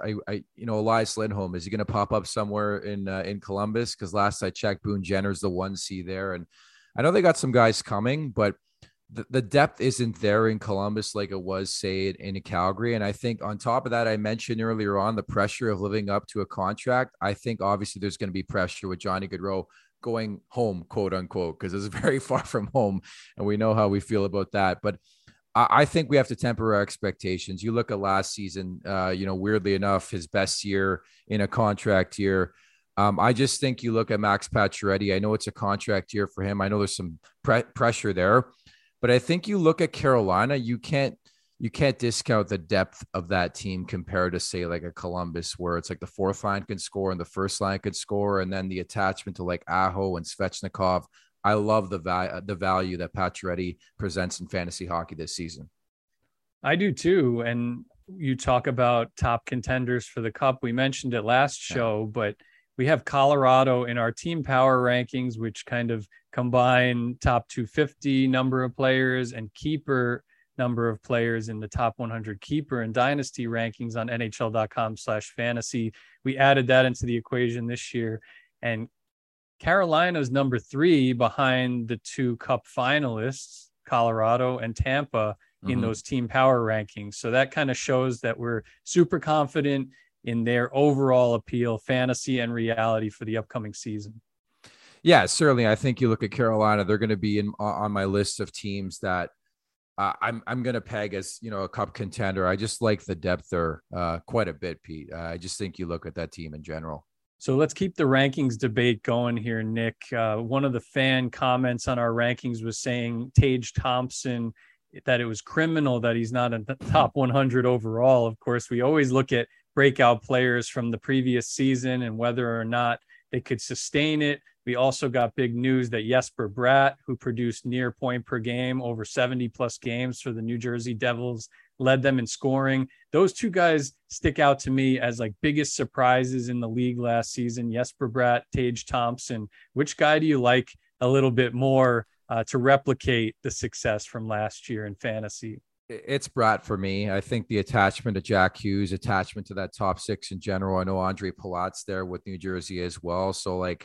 Elias Lindholm, is he going to pop up somewhere in Columbus? Because last I checked, Boone Jenner's the 1C there. And I know they got some guys coming, but the depth isn't there in Columbus like it was, say, in Calgary. And I think on top of that, I mentioned earlier on the pressure of living up to a contract. I think obviously there's going to be pressure with Johnny Gaudreau going home, quote unquote, because it's very far from home. And we know how we feel about that. But I think we have to temper our expectations. You look at last season, weirdly enough, his best year in a contract year. I just think you look at Max Pacioretty. I know it's a contract year for him. I know there's some pressure there. But I think you look at Carolina, you can't you can't discount the depth of that team compared to, say, like a Columbus, where it's like the fourth line can score and the first line could score, and then the attachment to like Aho and Svechnikov. I love the value that Pacioretty presents in fantasy hockey this season. I do too. And you talk about top contenders for the Cup. We mentioned it last show, but we have Colorado in our team power rankings, which kind of combine top 250 number of players and keeper number of players in the top 100 keeper and dynasty rankings on NHL.com/fantasy. We added that into the equation this year. And Carolina's number 3 behind the 2 Cup finalists, Colorado and Tampa, in those team power rankings. So that kind of shows that we're super confident in their overall appeal, fantasy and reality for the upcoming season. Yeah, certainly. I think you look at Carolina, they're going to be on my list of teams that I'm going to peg as, a Cup contender. I just like the depth there quite a bit, Pete. I just think you look at that team in general. So let's keep the rankings debate going here, Nick. One of the fan comments on our rankings was saying Tage Thompson, that it was criminal that he's not in the top 100 overall. Of course, we always look at breakout players from the previous season and whether or not they could sustain it. We also got big news that Jesper Bratt, who produced near point per game over 70 plus games for the New Jersey Devils, led them in scoring. Those 2 guys stick out to me as like biggest surprises in the league last season. Jesper Bratt, Tage Thompson. Which guy do you like a little bit more to replicate the success from last year in fantasy? It's Bratt for me. I think the attachment to Jack Hughes, attachment to that top 6 in general. I know Andre Palat's there with New Jersey as well. So like,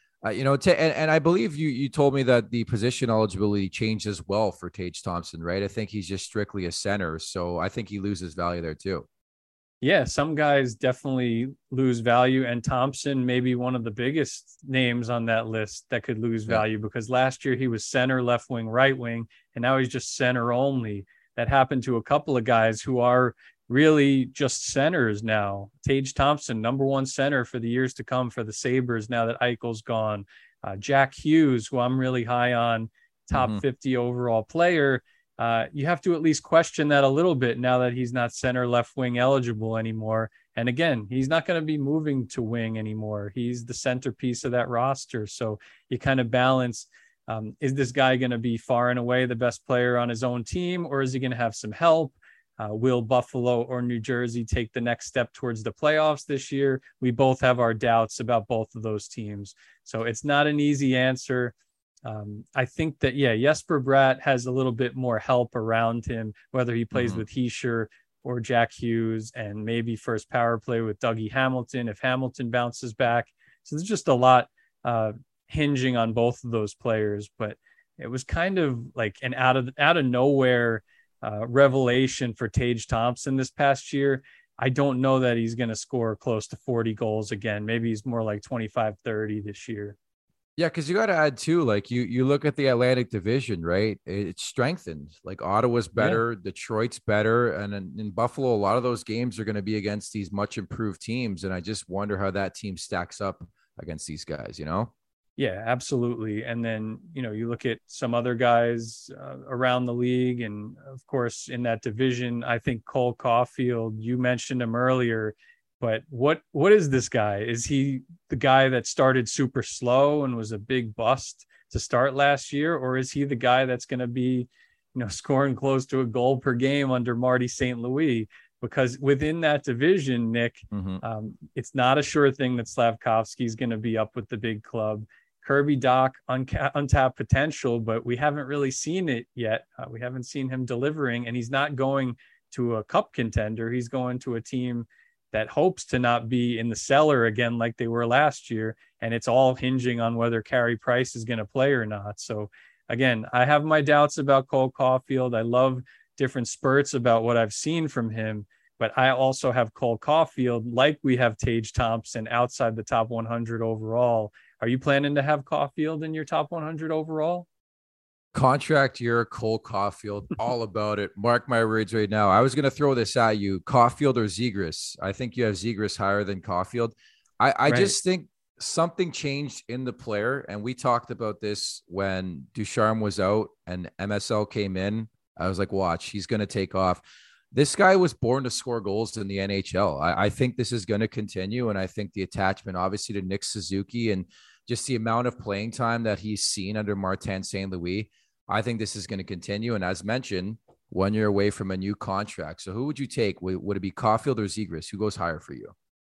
and I believe you told me that the position eligibility changed as well for Tage Thompson, right? I think he's just strictly a center. So I think he loses value there too. Yeah, some guys definitely lose value, and Thompson may be one of the biggest names on that list that could lose value, because last year he was center, left wing, right wing, and now he's just center only. That happened to a couple of guys who are really just centers now. Tage Thompson, number 1 center for the years to come for the Sabres now that Eichel's gone. Jack Hughes, who I'm really high on, top 50 overall player. You have to at least question that a little bit now that he's not center left wing eligible anymore. And again, he's not going to be moving to wing anymore. He's the centerpiece of that roster. So you kind of balance, is this guy going to be far and away the best player on his own team, or is he going to have some help? Will Buffalo or New Jersey take the next step towards the playoffs this year? We both have our doubts about both of those teams. So it's not an easy answer. I think that, Jesper Bratt has a little bit more help around him, whether he plays with Hischier or Jack Hughes, and maybe first power play with Dougie Hamilton if Hamilton bounces back. So there's just a lot hinging on both of those players. But it was kind of like an out of nowhere revelation for Tage Thompson this past year. I don't know that he's going to score close to 40 goals again. Maybe he's more like 25, 30 this year. Yeah, because you got to add too, like you look at the Atlantic Division, right? It's strengthened. Like Ottawa's better, Detroit's better, and in Buffalo, a lot of those games are going to be against these much improved teams, and I just wonder how that team stacks up against these guys. Yeah, absolutely. And then you look at some other guys around the league, and of course in that division, I think Cole Caulfield. You mentioned him earlier. But what is this guy? Is he the guy that started super slow and was a big bust to start last year? Or is he the guy that's going to be, scoring close to a goal per game under Marty St. Louis? Because within that division, Nick, it's not a sure thing that Slavkovsky is going to be up with the big club. Kirby Dach, untapped potential, but we haven't really seen it yet. We haven't seen him delivering, and he's not going to a Cup contender. He's going to a team that hopes to not be in the cellar again like they were last year. And it's all hinging on whether Carey Price is going to play or not. So again, I have my doubts about Cole Caulfield. I love different spurts about what I've seen from him, but I also have Cole Caulfield, like we have Tage Thompson, outside the top 100 overall. Are you planning to have Caulfield in your top 100 overall? Contract year, Cole Caulfield, all about it. Mark my words right now. I was going to throw this at you, Caulfield or Zegras. I think you have Zegras higher than Caulfield. I just think something changed in the player, and we talked about this when Ducharme was out and MSL came in. I was like, watch, he's going to take off. This guy was born to score goals in the NHL. I think this is going to continue. And I think the attachment, obviously, to Nick Suzuki and just the amount of playing time that he's seen under Martin St. Louis, I think this is going to continue. And as mentioned, 1 year away from a new contract. So who would you take? Would it be Caulfield or Zegras? Who goes higher for you?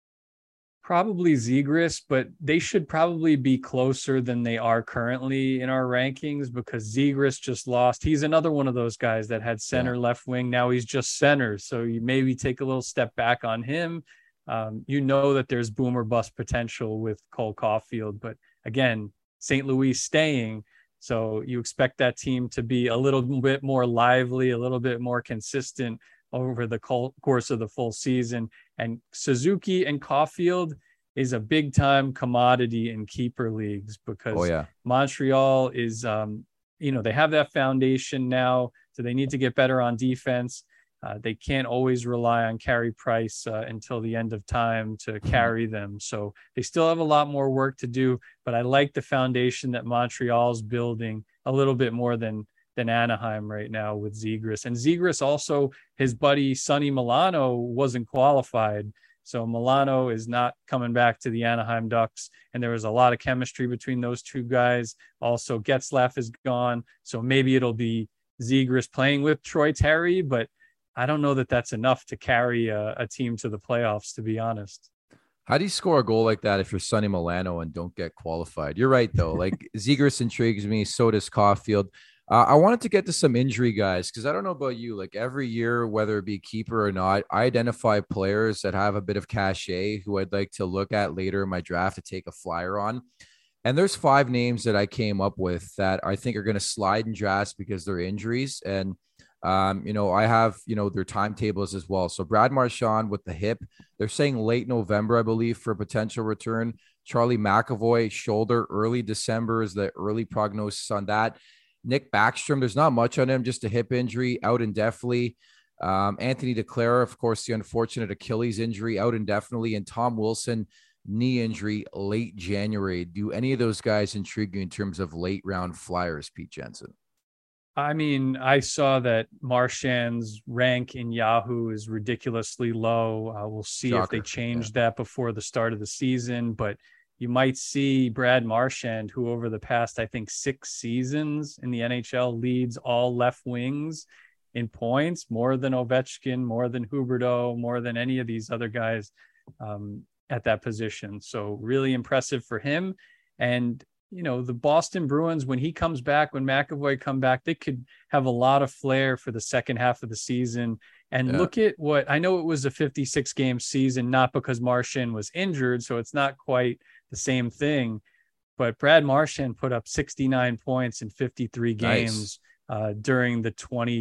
Probably Zegras, but they should probably be closer than they are currently in our rankings because Zegras just lost. He's another one of those guys that had center, left wing. Now he's just center. So you maybe take a little step back on him. You know that there's boom or bust potential with Cole Caulfield, but again, St. Louis staying. So you expect that team to be a little bit more lively, a little bit more consistent over the course of the full season. And Suzuki and Caulfield is a big time commodity in keeper leagues because Montreal is, they have that foundation now, so they need to get better on defense. They can't always rely on Carey Price until the end of time to carry them. So they still have a lot more work to do, but I like the foundation that Montreal's building a little bit more than Anaheim right now with Zegras. And Zegras also, his buddy Sonny Milano wasn't qualified. So Milano is not coming back to the Anaheim Ducks. And there was a lot of chemistry between those two guys. Also, Getzlaf is gone. So maybe it'll be Zegras playing with Troy Terry, but I don't know that that's enough to carry a team to the playoffs, to be honest. How do you score a goal like that if you're Sonny Milano and don't get qualified? You're right, though. Like Zegras intrigues me. So does Caulfield. I wanted to get to some injury guys because I don't know about you. Like every year, whether it be keeper or not, I identify players that have a bit of cachet who I'd like to look at later in my draft to take a flyer on. And there's 5 names that I came up with that I think are going to slide in drafts because they're injuries. And, I have, their timetables as well. So Brad Marchand with the hip, they're saying late November, I believe, for a potential return. Charlie McAvoy, shoulder, early December is the early prognosis on that. Nick Backstrom, there's not much on him, just a hip injury, out indefinitely. Anthony DeClaire, of course, the unfortunate Achilles injury, out indefinitely. And Tom Wilson, knee injury, late January. Do any of those guys intrigue you in terms of late round flyers, Pete Jensen? I mean, I saw that Marchand's rank in Yahoo is ridiculously low. We'll see if they change that before the start of the season, but you might see Brad Marchand, who over the past, I think, 6 seasons in the NHL leads all left wings in points, more than Ovechkin, more than Huberdeau, more than any of these other guys at that position. So really impressive for him. And, the Boston Bruins, when he comes back, when McAvoy come back, they could have a lot of flair for the second half of the season. And look at what, I know it was a 56 game season, not because Marchand was injured, so it's not quite the same thing, but Brad Marchand put up 69 points in 53 games during the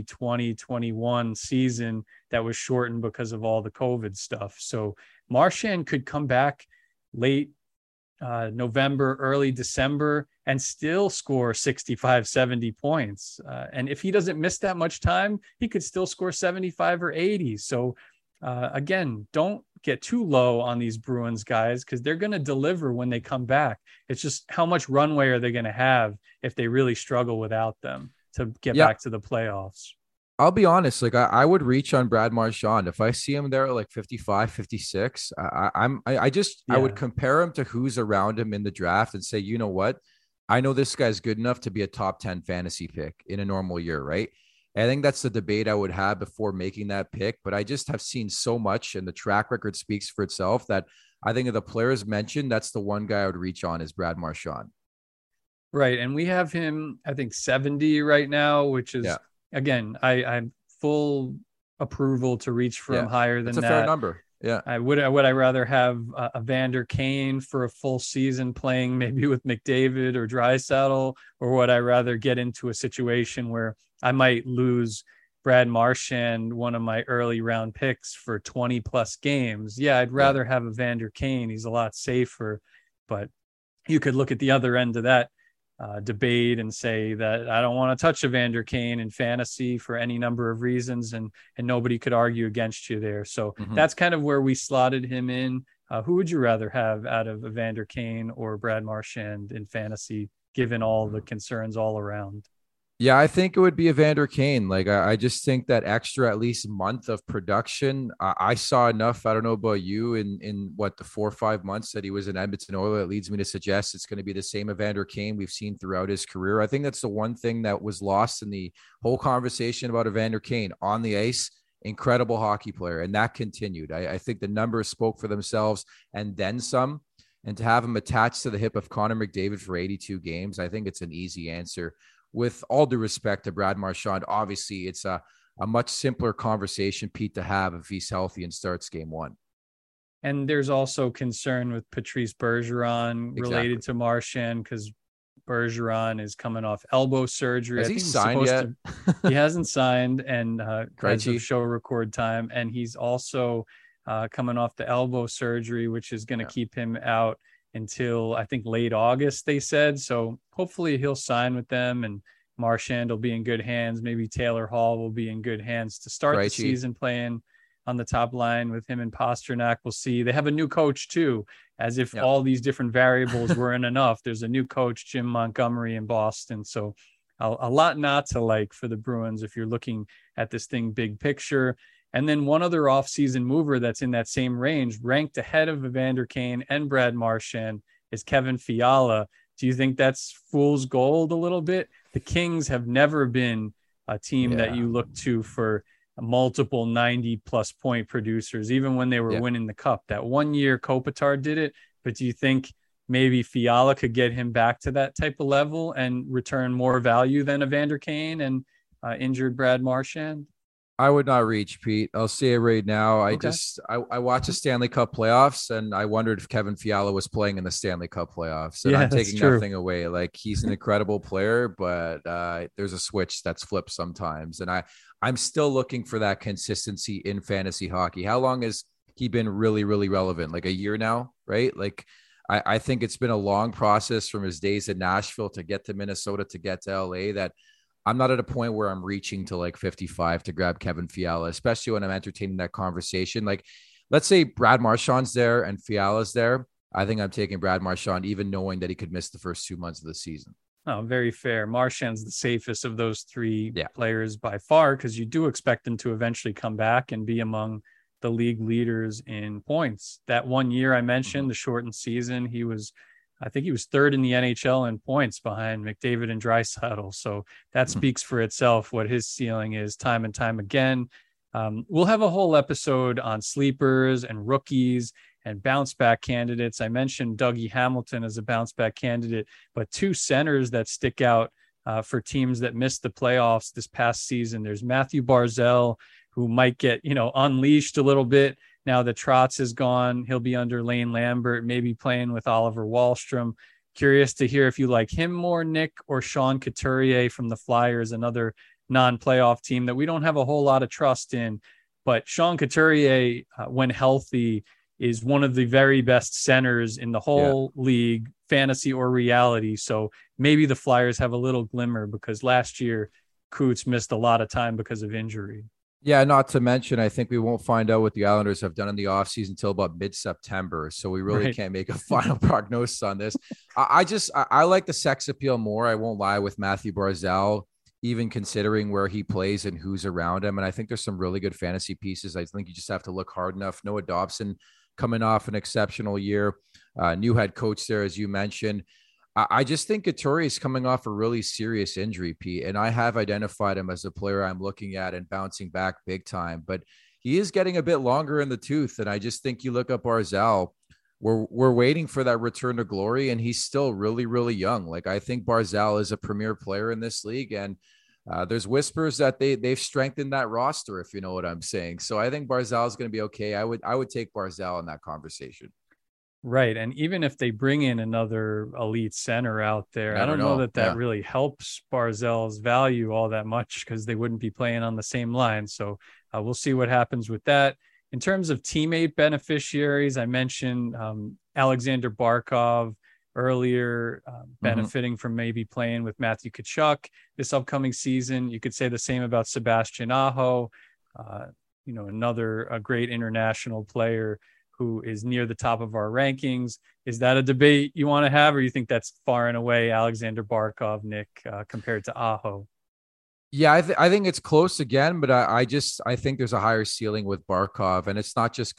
2020-21 season that was shortened because of all the COVID stuff. So Marchand could come back late November, early December, and still score 65, 70 points. And if he doesn't miss that much time, he could still score 75 or 80. So again, don't get too low on these Bruins guys because they're going to deliver when they come back. It's just how much runway are they going to have if they really struggle without them to get back to the playoffs? I'll be honest. Like I would reach on Brad Marchand if I see him there at like 55, 56. I would compare him to who's around him in the draft and say, you know what? I know this guy's good enough to be a top 10 fantasy pick in a normal year, right? I think that's the debate I would have before making that pick, but I just have seen so much and the track record speaks for itself that I think of the players mentioned, that's the one guy I would reach on is Brad Marchand. Right. And we have him, I think 70 right now, which is, again, I'm full approval to reach for him higher than that. That's a fair number. Yeah. Would I rather have a Vander Kane for a full season playing maybe with McDavid or Draisaitl, or would I rather get into a situation where I might lose Brad Marchand, one of my early round picks, for 20 plus games? Yeah, I'd rather have a Vander Kane. He's a lot safer, but you could look at the other end of that debate and say that I don't want to touch a Vander Kane in fantasy for any number of reasons, and nobody could argue against you there. So that's kind of where we slotted him in. Who would you rather have out of Vander Kane or Brad Marchand in fantasy, given all the concerns all around? Yeah, I think it would be Evander Kane. Like, I just think that extra at least month of production. I saw enough. I don't know about you in what the 4 or 5 months that he was in Edmonton Oilers. It leads me to suggest it's going to be the same Evander Kane we've seen throughout his career. I think that's the one thing that was lost in the whole conversation about Evander Kane on the ice. Incredible hockey player, and that continued. I think the numbers spoke for themselves and then some. And to have him attached to the hip of Connor McDavid for 82 games, I think it's an easy answer. With all due respect to Brad Marchand, obviously it's a much simpler conversation, Pete, to have if he's healthy and starts game one. And there's also concern with Patrice Bergeron related to Marchand because Bergeron is coming off elbow surgery. Has I he think he's signed supposed yet? to. He hasn't signed, and as of Krejci. show record time, and he's also coming off the elbow surgery, which is going to keep him out until I think late August, they said. So hopefully he'll sign with them, and Marchand will be in good hands. Maybe Taylor Hall will be in good hands to start the season playing on the top line with him and Pasternak. We'll see. They have a new coach too, as if all these different variables weren't enough. There's a new coach, Jim Montgomery in Boston. So a lot not to like for the Bruins if you're looking at this thing big picture. And then one other offseason mover that's in that same range, ranked ahead of Evander Kane and Brad Marchand, is Kevin Fiala. Do you think that's fool's gold a little bit? The Kings have never been a team that you look to for multiple 90-plus point producers, even when they were winning the cup. That 1 year Kopitar did it, but do you think maybe Fiala could get him back to that type of level and return more value than Evander Kane and injured Brad Marchand? I would not reach, Pete. I'll say it right now. I watched the Stanley Cup playoffs, and I wondered if Kevin Fiala was playing in the Stanley Cup playoffs. And I'm taking nothing away. Like, he's an incredible player, but there's a switch that's flipped sometimes. And I'm still looking for that consistency in fantasy hockey. How long has he been really, really relevant? Like a year now, right? Like, I think it's been a long process from his days in Nashville to get to Minnesota to get to LA that I'm not at a point where I'm reaching to like 55 to grab Kevin Fiala, especially when I'm entertaining that conversation. Like, let's say Brad Marchand's there and Fiala's there. I think I'm taking Brad Marchand, even knowing that he could miss the first 2 months of the season. Oh, very fair. Marchand's the safest of those three players by far, because you do expect him to eventually come back and be among the league leaders in points. That 1 year I mentioned, the shortened season, I think he was third in the NHL in points behind McDavid and Draisaitl. So that speaks for itself, what his ceiling is time and time again. We'll have a whole episode on sleepers and rookies and bounce back candidates. I mentioned Dougie Hamilton as a bounce back candidate, but two centers that stick out for teams that missed the playoffs this past season. There's Matthew Barzal, who might get, unleashed a little bit. Now that Trotz is gone, he'll be under Lane Lambert, maybe playing with Oliver Wahlstrom. Curious to hear if you like him more, Nick, or Sean Couturier from the Flyers, another non-playoff team that we don't have a whole lot of trust in. But Sean Couturier, when healthy, is one of the very best centers in the whole league, fantasy or reality. So maybe the Flyers have a little glimmer, because last year Coots missed a lot of time because of injury. Yeah, not to mention, I think we won't find out what the Islanders have done in the offseason until about mid-September. So we really can't make a final prognosis on this. I like the sex appeal more. I won't lie, with Matthew Barzal, even considering where he plays and who's around him. And I think there's some really good fantasy pieces. I think you just have to look hard enough. Noah Dobson coming off an exceptional year. New head coach there, as you mentioned. I just think Couturier is coming off a really serious injury, Pete, and I have identified him as a player I'm looking at and bouncing back big time, but he is getting a bit longer in the tooth. And I just think you look up Barzal, we're waiting for that return to glory, and he's still really, really young. Like, I think Barzal is a premier player in this league, and there's whispers that they've strengthened that roster, if you know what I'm saying. So I think Barzal is going to be okay. I would take Barzal in that conversation. Right. And even if they bring in another elite center out there, I don't know that really helps Barzal's value all that much, because they wouldn't be playing on the same line. So we'll see what happens with that. In terms of teammate beneficiaries, I mentioned Alexander Barkov earlier, benefiting from maybe playing with Matthew Tkachuk this upcoming season. You could say the same about Sebastian Aho, a great international player who is near the top of our rankings. Is that a debate you want to have, or you think that's far and away Alexander Barkov, Nick, compared to Aho? Yeah, I think it's close again, but I think there's a higher ceiling with Barkov, and it's not just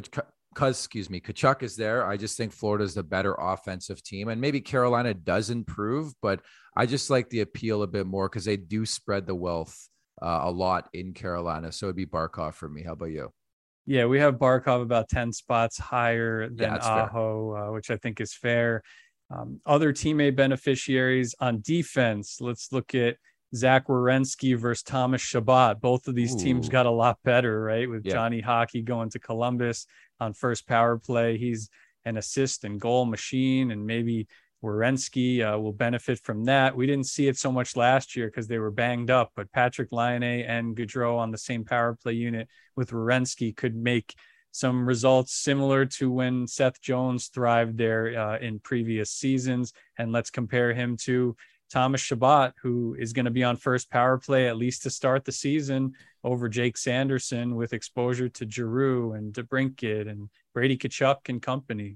Kachuk is there. I just think Florida's the better offensive team, and maybe Carolina does improve, but I just like the appeal a bit more because they do spread the wealth a lot in Carolina. So it'd be Barkov for me. How about you? Yeah, we have Barkov about 10 spots higher Yeah, than that's fair. Aho, which I think is fair. Other teammate beneficiaries on defense, let's look at Zach Werenski versus Thomas Shabbat. Both of these teams Ooh, got a lot better, right? With yeah. Johnny Hockey going to Columbus on first power play. He's an assist and goal machine, and maybe Werenski will benefit from that. We didn't see it so much last year because they were banged up, but Patrick Laine and Gaudreau on the same power play unit with Werenski could make some results similar to when Seth Jones thrived there in previous seasons. And let's compare him to Thomas Chabot, who is going to be on first power play at least to start the season over Jake Sanderson with exposure to Giroux and DeBrincat and Brady Tkachuk and company.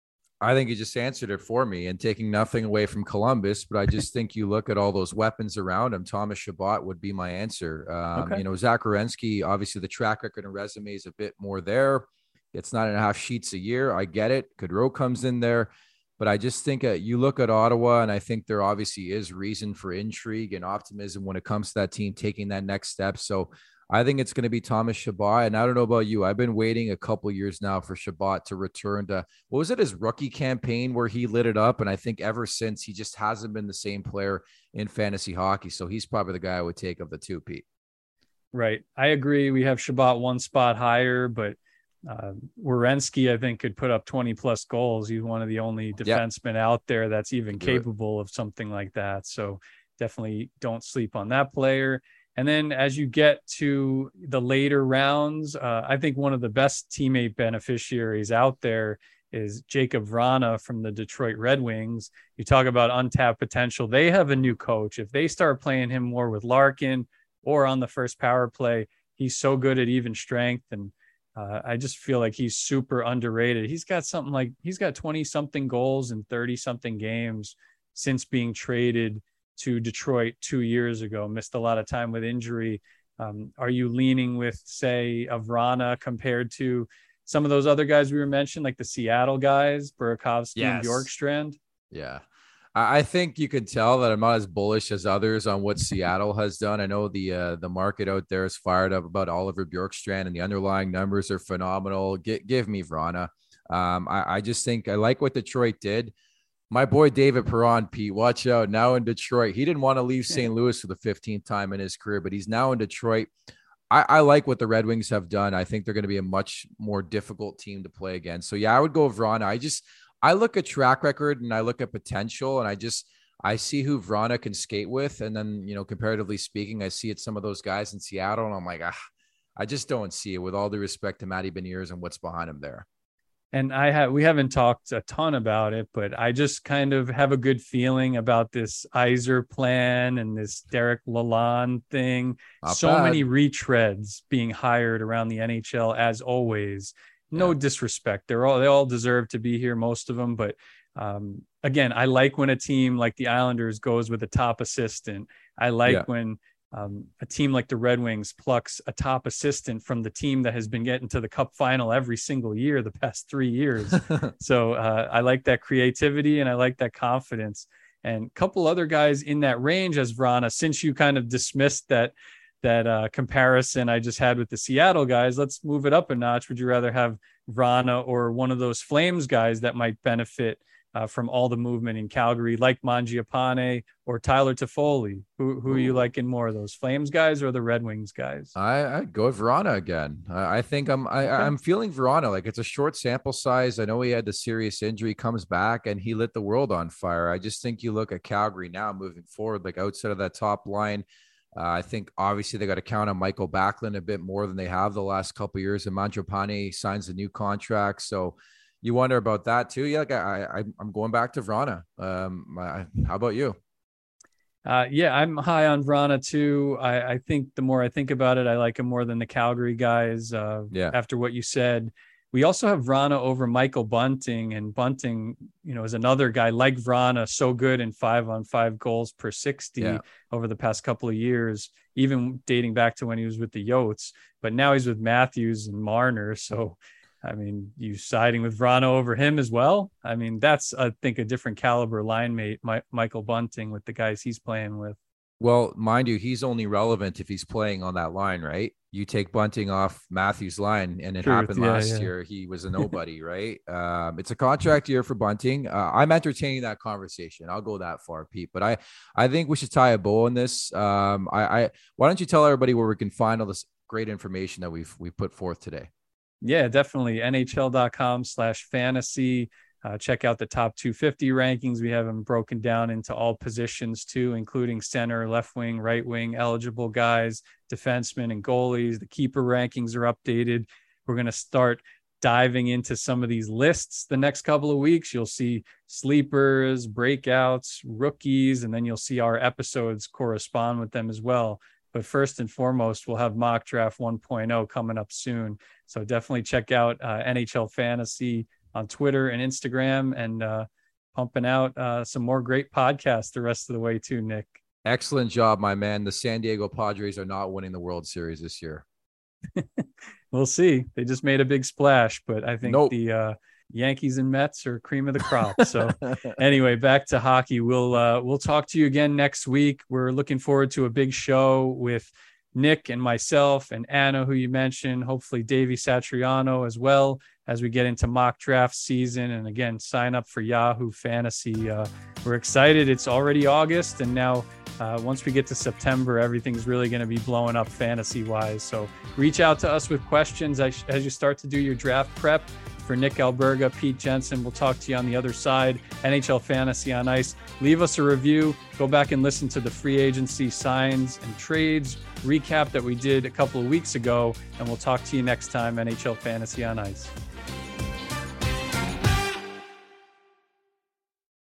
I think you just answered it for me and taking nothing away from Columbus, but I just think you look at all those weapons around him. Thomas Chabot would be my answer. Okay. Zach Werenski, obviously the track record and resume is a bit more there. It's 9.5 sheets a year. I get it. Gaudreau comes in there, but I just think you look at Ottawa, and I think there obviously is reason for intrigue and optimism when it comes to that team taking that next step. So I think it's going to be Thomas Chabot. And I don't know about you. I've been waiting a couple years now for Chabot to return to, what was it, his rookie campaign where he lit it up. And I think ever since, he just hasn't been the same player in fantasy hockey. So he's probably the guy I would take of the two, Pete. Right. I agree. We have Chabot one spot higher, but Werenski, I think, could put up 20 plus goals. He's one of the only defensemen out there that's even capable of something like that. So definitely don't sleep on that player. And then as you get to the later rounds, I think one of the best teammate beneficiaries out there is Jacob Vrana from the Detroit Red Wings. You talk about untapped potential. They have a new coach. If they start playing him more with Larkin or on the first power play, he's so good at even strength. And I just feel like he's super underrated. He's got 20 something goals in 30 something games since being traded to Detroit 2 years ago, missed a lot of time with injury. Are you leaning with, say, Vrana compared to some of those other guys we were mentioning, like the Seattle guys, Burakovsky and Bjorkstrand? Yeah. I think you can tell that I'm not as bullish as others on what Seattle has done. I know the market out there is fired up about Oliver Bjorkstrand, and the underlying numbers are phenomenal. Give me Vrana. I just think I like what Detroit did. My boy David Perron, Pete, watch out. Now in Detroit. He didn't want to leave St. Louis for the 15th time in his career, but he's now in Detroit. I like what the Red Wings have done. I think they're going to be a much more difficult team to play against. So, yeah, I would go Vrana. I look at track record and I look at potential, and I see who Vrana can skate with. And then, comparatively speaking, I see it some of those guys in Seattle, and I'm like, I just don't see it, with all due respect to Matty Beniers and what's behind him there. And we haven't talked a ton about it, but I just kind of have a good feeling about this Yzer plan and this Derek Lalonde thing. Many retreads being hired around the NHL, as always. No disrespect. they all deserve to be here, most of them. But again, I like when a team like the Islanders goes with a top assistant. I like when a team like the Red Wings plucks a top assistant from the team that has been getting to the Cup final every single year the past 3 years. So I like that creativity and I like that confidence. And a couple other guys in that range as Vrana, since you kind of dismissed that comparison I just had with the Seattle guys, let's move it up a notch. Would you rather have Vrana or one of those Flames guys that might benefit from all the movement in Calgary, like Mangiapane or Tyler Toffoli? Who are you liking more, those Flames guys or the Red Wings guys? I go with Vrana again. I think I'm feeling Vrana. Like, it's a short sample size. I know he had the serious injury, comes back, and he lit the world on fire. I just think you look at Calgary now moving forward, like outside of that top line. I think obviously they got to count on Michael Backlund a bit more than they have the last couple of years. And Mangiapane signs a new contract, so you wonder about that too. Yeah, like I'm going back to Vrana. How about you? I'm high on Vrana too. I think the more I think about it, I like him more than the Calgary guys. After what you said, We also have Vrana over Michael Bunting, and Bunting, is another guy like Vrana, so good in 5-on-5 goals per 60 over the past couple of years, even dating back to when he was with the Yotes. But now he's with Matthews and Marner. So, I mean, you siding with Vrana over him as well? I mean, that's, I think, a different caliber line mate, Michael Bunting, with the guys he's playing with. Well, mind you, he's only relevant if he's playing on that line, right? You take Bunting off Matthews' line, and it happened last year. He was a nobody, right? It's a contract year for Bunting. I'm entertaining that conversation. I'll go that far, Pete. But I think we should tie a bow on this. Why don't you tell everybody where we can find all this great information that we've put forth today? Yeah, definitely. NHL.com/fantasy. Check out the top 250 rankings. We have them broken down into all positions too, including center, left wing, right wing, eligible guys, defensemen, and goalies. The keeper rankings are updated. We're going to start diving into some of these lists the next couple of weeks. You'll see sleepers, breakouts, rookies, and then you'll see our episodes correspond with them as well. But first and foremost, we'll have Mock Draft 1.0 coming up soon. So definitely check out NHL Fantasy on Twitter and Instagram, and pumping out some more great podcasts the rest of the way too, Nick. Excellent job, my man. The San Diego Padres are not winning the World Series this year. We'll see. They just made a big splash, but I think the Yankees and Mets are cream of the crop. So anyway, back to hockey. We'll talk to you again next week. We're looking forward to a big show with Nick and myself and Anna, who you mentioned, hopefully Davey Satriano as well, as we get into mock draft season. And again, sign up for Yahoo Fantasy. We're excited. It's already August, and now once we get to September, everything's really going to be blowing up fantasy wise. So reach out to us with questions as you start to do your draft prep. For Nick Alberga, Pete Jensen, we'll talk to you on the other side. NHL Fantasy on Ice. Leave us a review. Go back and listen to the free agency signs and trades recap that we did a couple of weeks ago, and we'll talk to you next time. NHL Fantasy on Ice.